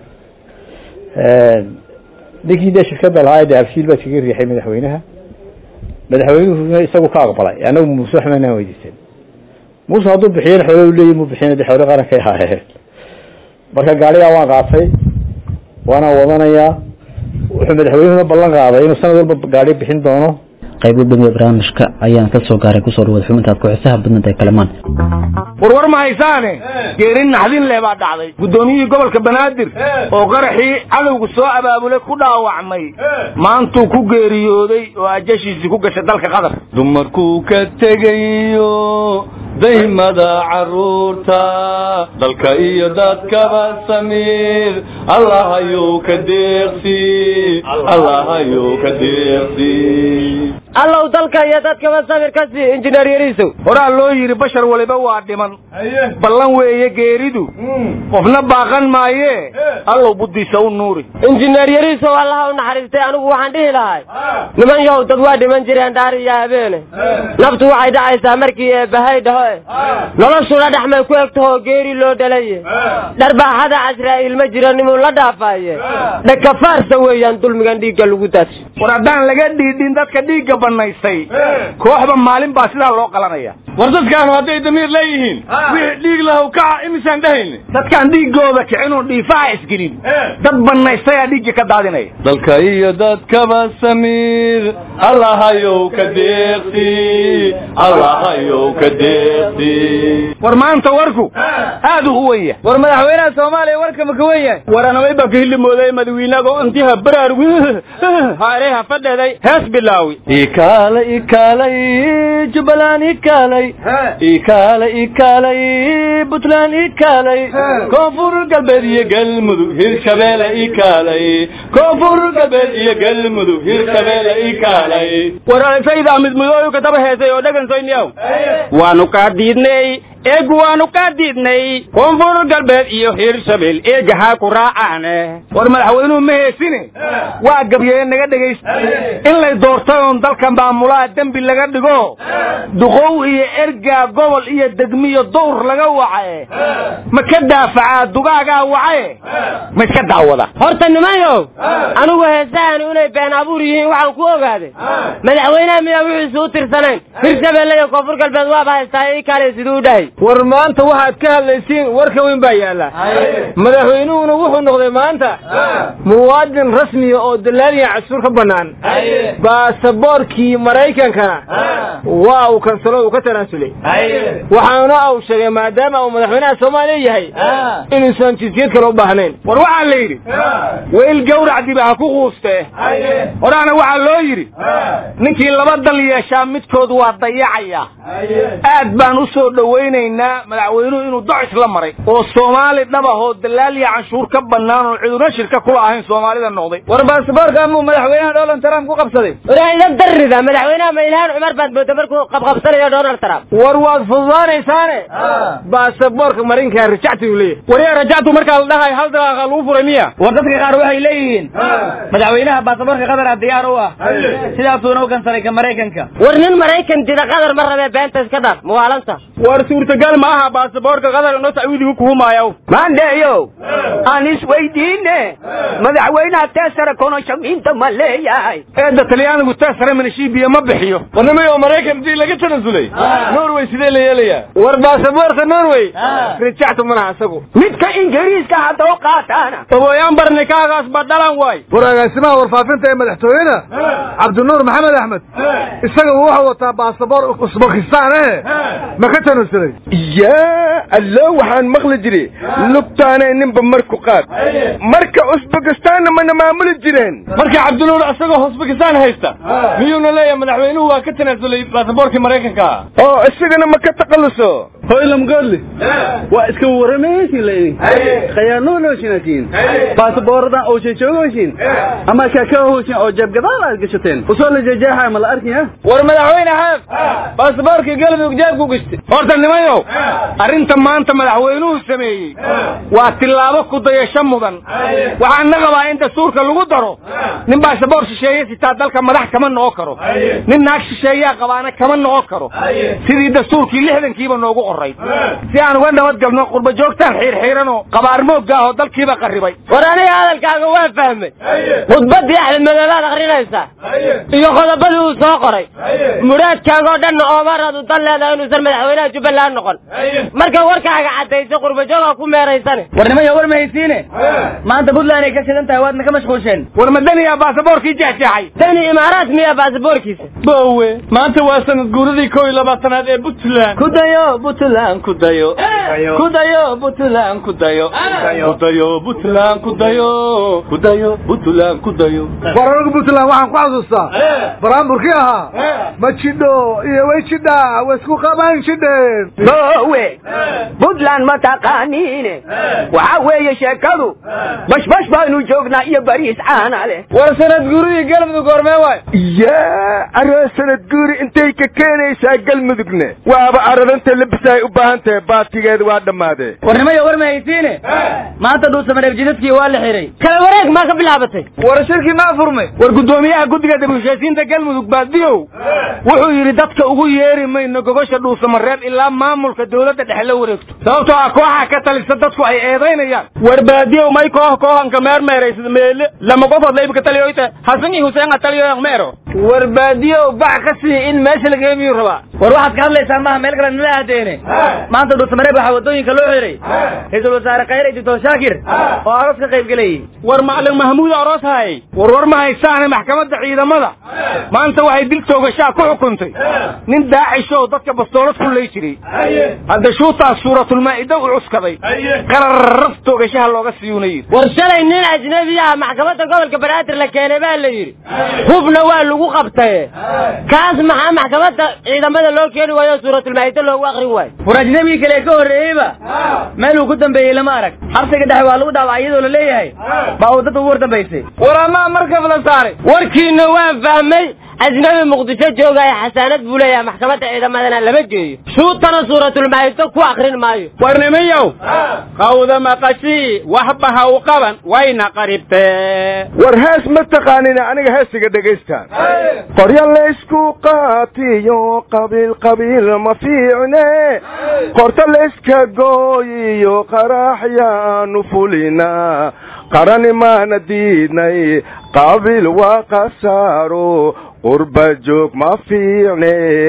ninkii dee shirkada lahaa dee abshiil baa iskaga riixay madaxweynaha madaxweynuhu isagu ka aqbalay anagu muuse waxmanaan weydiisan muuse hadduu bixiyana xoole u leeyahy mu bixiyana dee xoole qarankay ahaayeen marka gaarigaa waan qaatay waana wadanayaa wuxuu madaxweynuhuna ballan qaaday inuu sanad walba gaari bixin doono qayb gudoomiye barnaamijka ayaan ka soo gaaray kusoo dhawaad xubintaad ku xisaab badnad ay kalamaan warwar ma haysaane geerin naxdin leh baa dhacday gudoomiyihii gobolka banaadir oo qaraxii cadowga soo abaabulay ku dhaawacmay maantuu ku geeriyooday oo ajashiisii ku gashay dalka qatar dumarkuu ka tegayo daymada caruurta dalka iyo dadkaba samiir allahayuu ka deeqsi allahayuu ka deeqsi allow dalka iyo dadkaba samir ka sii injineer yariisow horaa loo yidhi bashar waliba waa dhiman ballan weeye geeridu qofna baaqan maaye allow buddiisa u nuuri injineer yariisow allaha u naxariistay anigu waxaan dhihi lahay niman yow dad waa dhiman jireen dhaar iyo habeene naftu waxay dhacaysaa markii eebbahay dhaho noloshuna dhexmay ku egtahoo geeri loo dhalaye dharbaaxada casraa'iil ma jiro nimuu la dhaafaaye dhakafaarsa weeyaan dulmigan dhiigga lagu daadso war haddaan laga dhiidhin dadka dhiigga banaysay kooxba maalin baa sidaa loo qalanaya war dadkaanu hadday damiir leeyihiin wixii dhiig lahow kaca imisaan dhahayne dadkaan dhiiggooda kicinuu dhiifaha isgelin dad banaystayaa dhiigga ka daadinaya dalka iyo dadkaba samiir allahayow ka deeqsi allahayow ka deeqsi war maanta warku aad u weya war madaxweynaha Soomaaliya warka ma ka weeyay warana way baa kahili mooday madaxweynaha intiha baraarugu haareha fadhaday hees bilaawi ikala ikala jubbaland ikala ikala ikala puntland ikala koonfur galbeed iyo galmudug hirshabeelle ikala koonfur galbeed iyo galmudug hirshabeelle ikala warana sayda mid mudooyo ka daba heesay oo dhagan soyniyow waanu ka diidnay eeg waanu ka diidnay koonfur galbeed iyo hirshabeel eegaha ku raacane war madaxweynuhu ma heesine waa gabyeen naga dhageysta in lay doortay oo dalka maamulaha dambi laga dhigo duqow iyo erga gobol iyo degmiyo dowr laga wacay ma ka daafaca dugaaga wacay ma iska daawada horta nimayo anigu heesaan inay been abuur yihiin waxaan ku ogaaday madaxweynaha miyaa wuxuu soo tirsanay hirshabeel iyo koonfur galbeed waa bahaystay kale sidoo dhahay war maanta waxaad ka hadlaysiin warka weyn baa yaala madaxweynuhuna wuxuu noqday maanta muwaadin rasmi oo dalaaliya cashuur ka banaan baasaboorkii maraykankana waa uu kansalo uu ka tanaasulay waxaana uu sheegay maadaama uu madaxweynaha Soomaaliya yahay inuusan jinsiyad kale u baahnayn war waxaa la yidhi weel gawrac dib ha ku quustee horaana waxaa loo yidhi ninkii laba dal yeeshaa midkood waa dayacaya aad baan u soo dhawaynaynaa madaxweynuhu inuu docis la maray oo Soomaali dhabaho dalaaliya canshuur ka banaan oo ciduna shirka ku ahayn Soomaalida noqday war baasaboorka mu madaxweynaha Donald Trump ku qabsaday waraayda darrida madaxweynaha ma ilaahan Umar baad moodo markuu qabqabsanayo Donald Trump war waad fududaanaysaane baasaboorka marinka rajactu leeyahay war yaa rajactu marka la dhahay hal daqiiqo lagu furay miya war dadka qaar waxay leeyihiin madaxweynaha baasaboorka Qatar diyaar u ah sidaas uu noo kansalay ka Mareykanka war nin Mareykan dida Qatar ma rabay beenta iska dar muwaalanta war suurtagal ma aha baasaboorka qatar inoo tacwiidigu kuhumaayo maandheeyo aan isweydiine madaxweynaha teesare kono shamiinta ma leeyahay eedda talyaanigu teesare minashiibiya ma bixiyo warnamayo maraykan intii laga tanasulay norway sidee la yeelayaa war baasaboorka norway rajactu manaha isagu midka ingiriiska hadda u qaataana oboyaan barnikaagaas badhalan waay war agaasimaha warfaafinta ee madaxtooyada cabdinuur maxamed axmed isaga wuxuu wataa baasaboor usbakistaan eh ma ka tanasulay yaa allo waxaan maqli jiray lugtaana ninba marku qaad marka usbakistaanna mana maamuli jireen marka cabdinuur isagoo usbakistaan haysta miyuuna leeyahay madaxweynuhu waa ka tanasulay baasaboorkii maraykanka oo isagana ma ka taqaluso hoylam godli waa iska waramaysin leeyin khayaano looshinaatiin baasaboorada oo jeejoogoyshin ama ka ka hooshin oo jabgadaal aad gashateen usoo la jeejaha ma la arkiyaa war madaxweyne haaf baasaboorkii galmudug jaab ku gashti horta nimayow arrinta maanta madaxweynuhu sameeyey waa tilaabo ku dayasho mudan waxaana qabaa in dastuurka lagu daro nin baasaboor shisheeye sitaa dalka madax kama noqon karo nin naag shisheeyaa qabaana kama noqon karo sidii dastuurkii lixdankiiba noogu qoray si aan uga nabad galno qurba joogtaan xiirxiiranoo qabaarmoogga ah oo dalkiiba qarribay war aniga hadalkaaga waa fahmay khudbadii axmed madoobaad akrinaysaa iyo qodobadii uu soo qoray muraadkaaga oo dhanna oomaraad u dan leedahay inuusan madaxweynaha jubbaland noqon marka warkaaga caddaysay qurba jooga ku meeraysane war nimayo war mahaysiine maanta puntland ay ka shidan tahay waadna ka mashquulsheen war ma daniyaa baasaboorkii jeexjeexay dani imaaraad miyaa baasaboorkiisa bowe maanta waa sanad guuradii kow iyo labaatanaad ee puntland ku dayo puntland ku dayo ku dayo puntland ku dayo ku dayo puntland ku dayo ku dayo puntland ku dayo war anigu puntland waxaan ku xasuustaa baraamburkii ahaa ma jidho iyo way jidhaa way isku qaban jidheen bowe puntland ma taqaaniine waxaa weeye sheekadu bashbash baanu joognaa iyo bariis caana leh war sanad guuridii galmudug hormee waay yaa aroo sanad guuri intay ka keenaysaa galmudugna waaba aradanta labisaay u baahan tahay baatigeeda waa dhammaadee war nimayo war mahaysiine maanta dhuusamareeb jidadkii waa la xiray kala wareeg maa ka bilaabatay war shirkii maa furmay war guddoomiyaha guddiga dib-u-heshiisiinta galmudug baadiyow wuxuu yidhi dadka ugu yeeri mayno gogosha dhuusamareeb ilaa maamulka dawladda dhexe la wareegto sababtoo ah kooxa ka talisa dadku ay eedaynayaan war baadiyow may koox kooxanka meermeeraysad meele lama qofood laybka taliyoyta hasan iyo huseenka taliyoyan meero war baadiyow bax ka sii in meesha laga miyuu rabaa war waxaad ka hadlaysaan maaha meel kale nala adeene maanta dhuusamareeb waxaa wadooyinka loo xiray ra-iisul wasaare khayre doctor shaakir oo aroos ka qayb gelayay war macalin mahmuud aroos hayay war war ma haysaane maxkamadda ciidamada maanta waxay dil toogashaa ku xukuntay nin daacisho oo dadka bastoolad ku lay jiray hadda shuutaas suuratulmaa'ida u cuskaday qararraf toogashaha looga siyuuna yidhi war shalay nin ajnabi ah maxkamadda gobolka banaadir la keenay baa la yidhi hubna waa lagu qabtaye kaas maxaa maxkamadda ciidamada loo keeni waayo suuratulmaa'ida loogu akrin waayo war ajnabigii kale ka horreeyeyba meel uu ku dambeeyey lama arag xabsiga dhexe waa lagu dhaawacay iyadoo la leeyahay baa uu dadda ugu war dambaysay war amaa markab la saaray warkiina waa fahmay ajnabi muqdisho joogaya xasaanad buu leeyahay maxkamadda ciidamadana lama geeyo shuutana suuratulmaa'ida ku akrin maayo war nimayow qawda maqashii waxba ha u qaban wayna qaribtee war hees ma taqaanina aniga heesiga dhegaystaan qorya laysku qaatiyo qabiil qabiil ma fiicne qorta layska gooyiyo qaraxyaanu fulina qarani maana diidnay qabiil waa qasaaro qurba joog ma fiicne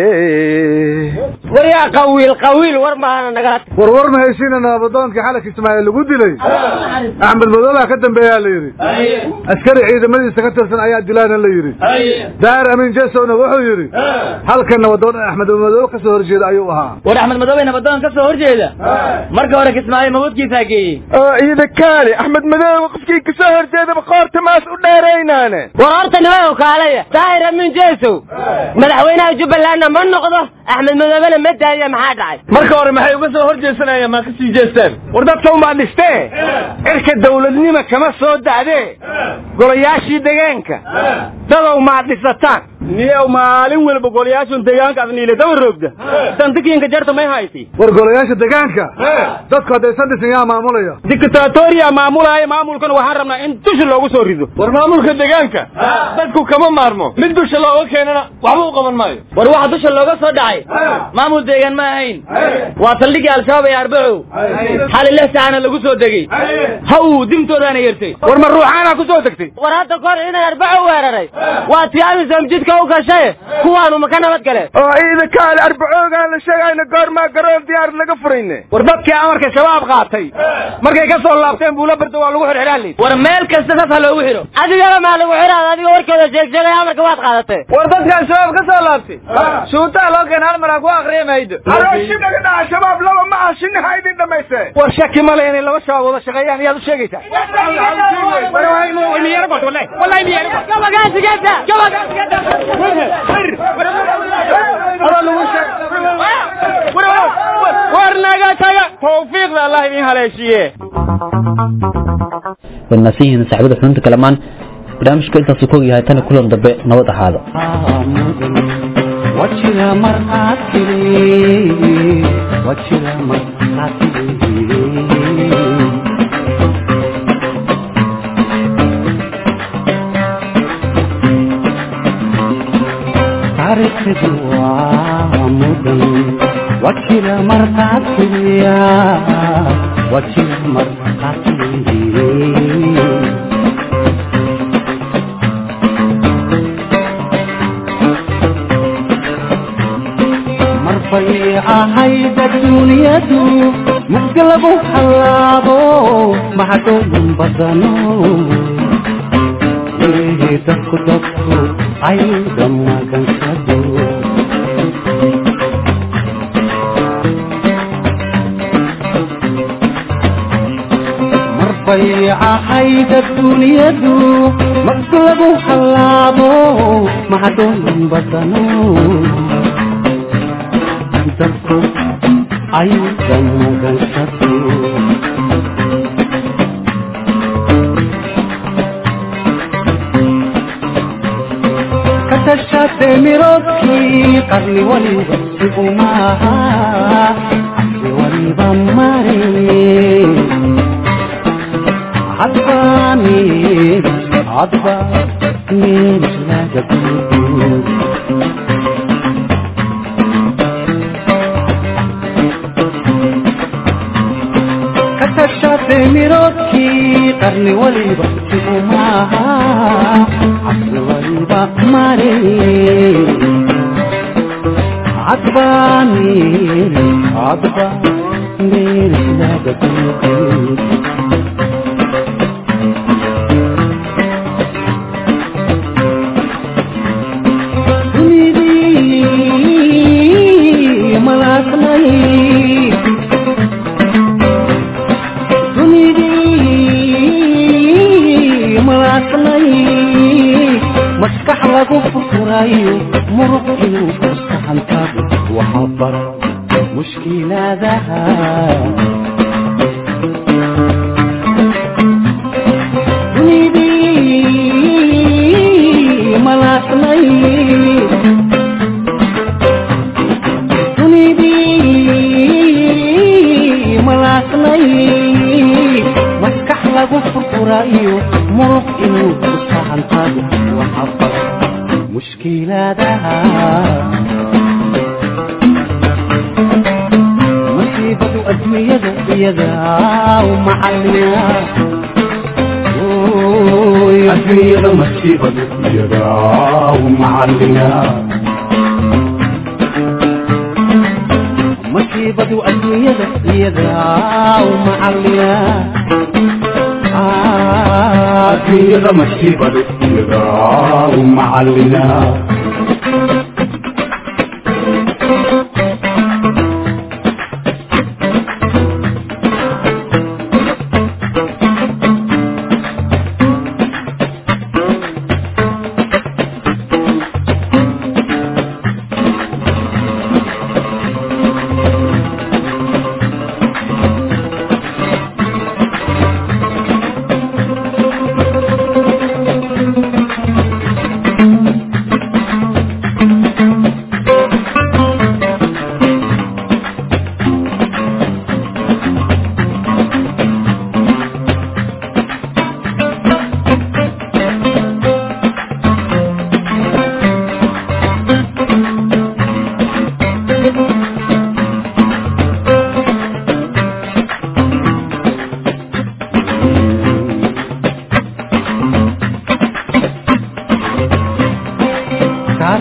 war yaa qawiil qawiil war maana naga war war ma haysiina nabadoonkii xalak Ismaaciil lagu dilay Axmed Madoobe ka dambeeyaa la yiri askari ciidamadiisa ka tirsan ayaa dilaana la yiri daar amin jeesona wuxuu yiri halka nabadoon Axmed Madoobe ka soo horjeeda ayuu ahaa war Axmed Madoobe nabadoon ka soo horjeeda marka hore Ismaaciil mabadkiisa geeyay oo ida kaali Axmed Madoobe qofkii ka soo horjeeda qoorta maas u dheeraynaane war horta nimayo kaalaya daahir amin jeeso madaxweynaha Jubbaland ma noqdo Axmed Madoobe ma daaya maxaa dhacay marka hore maxay uga soo horjeesanayaan ma ka sii jeestaan war dadka uma dhistee irka dawladnimo kama soo daadee golayaashii deegaanka dadow ma dhisataan niyow maalin walba golayaashan deegaanka aad niile daba roogda santikiinka jarta may hayti war golayaasha deegaanka dadku haddaysan dhisin yaa maamulaya dictatoriya maamulaya maamulkan waxaan rabnaa in dusha loogu soo rido war maamulka deegaanka dadku kama maarmo mid dusha looga keenana waxba u qaban maayo war waxa dusha looga soo dhacay maamul deegaan ma ahayn waa saldhigii al-shabaab ee arbaco xal leh saana lagu soo degay haw dimtoodaana yeertay war ma ruuxaana ku soo degtay war hadda kor inay arbaco weeraray waa tiyaabis amjidka u gashay kuwaanu ma ka nabad gale oo ciida kaale arbacooga la sheegayna goorma garoon diyaar laga furayne war dadkii amarka shabaab qaatay markay ka soo laabteen buula bardo waa lagu xirxiraalay war meel kasta saas loogu xiro adiga ma lagu xiraa adiga warkooda sheegay amarka waad qaadatay war dadka shabaab ka soo laabtay shuuta loo keenay mar ku aqriyemaydo arooshida ka dhaca shabaab laba ma ashin haydin dhameysay war shaki ma leeyahay laba shabaab wada shaqeeyaan iyaad u sheegaysaa war way mu niyar qoto wallahi wallahi niyar gabagaasi gada gabagaasi gada war naga taga tawfiiqda allah idin haleeshiye ونسيه نسحب ذا فهمت كلامان برامج كل تصفوق يا تاني كلهم دبي نوضح هذا وجهها مرات كلي وجهها مرات كلي تعرف جوا مدن وجهها مرات كلي وجهها مرات كلي هيدا الدنيا دو مقلبو حلابو محدو بدنو ايه دكو دكو عيدا ما كنسدو مربيعة هيدا الدنيا دو مقلبو حلابو محدو بدنو dadku ay danagashato ka tashate mirodkii qarni waliba sigumaha qarni waliba mare hadba mir hadba mir laga gudu mirodki qarni waliba sigumaha casri waliba mare cadba mir cadba mir laga gudu dunidii malaaqnay maskax lagu furfurayo muruq inuu kusaxantado waxabar mushkilaadaha dunidii malaaqnay dunidii malaaqnay maskax lagu furfurayo muruq inuu kusaxantado waxabar mushkilaadaha masiibadu adduunyada iyada umacalina adduunyada masiibadu iyada umacalina masiibadu adduunyada iyada umacalina adduunyada masiibadu iyada umacalina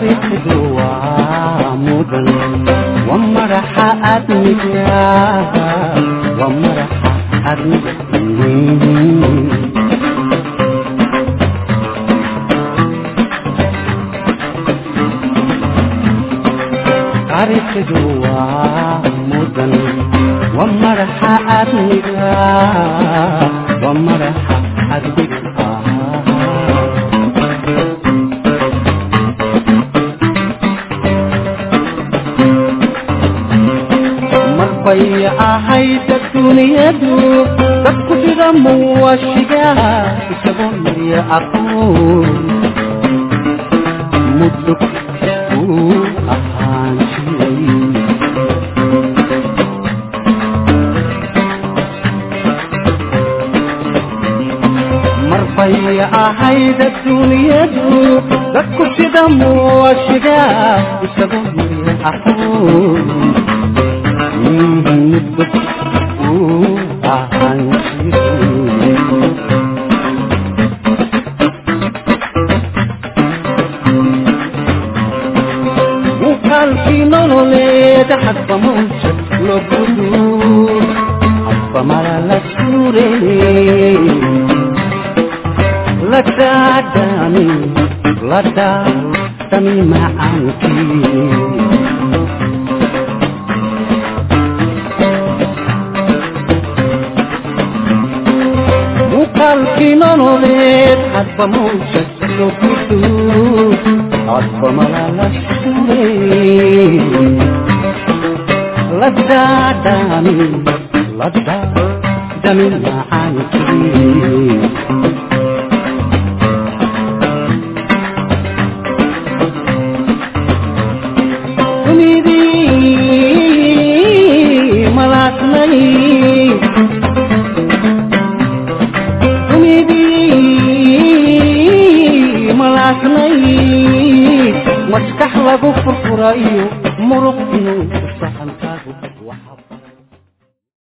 taariikhdu waa mudan waa madaxa adniga waa madaxa adniga taariikhdu waa mudan waa madaxa adniga waa madaxa adniga bay ahayd duniyadu dadku sida muwashiga isagoo mariya aqoon mudug uu ahaan jiray mar bay ahayd duniyadu dadku sida muwashiga isagoo mariya aqoon وقلبي نولد حتى موجة لبدور حتى مرة لسوري لداداني لداداني معانكي قلبي نولد حتى موجة لبدور حتى مرة لسوري لداداني لداداني معانكي maskax lagu furfurayo muruq inuu saxan kaagu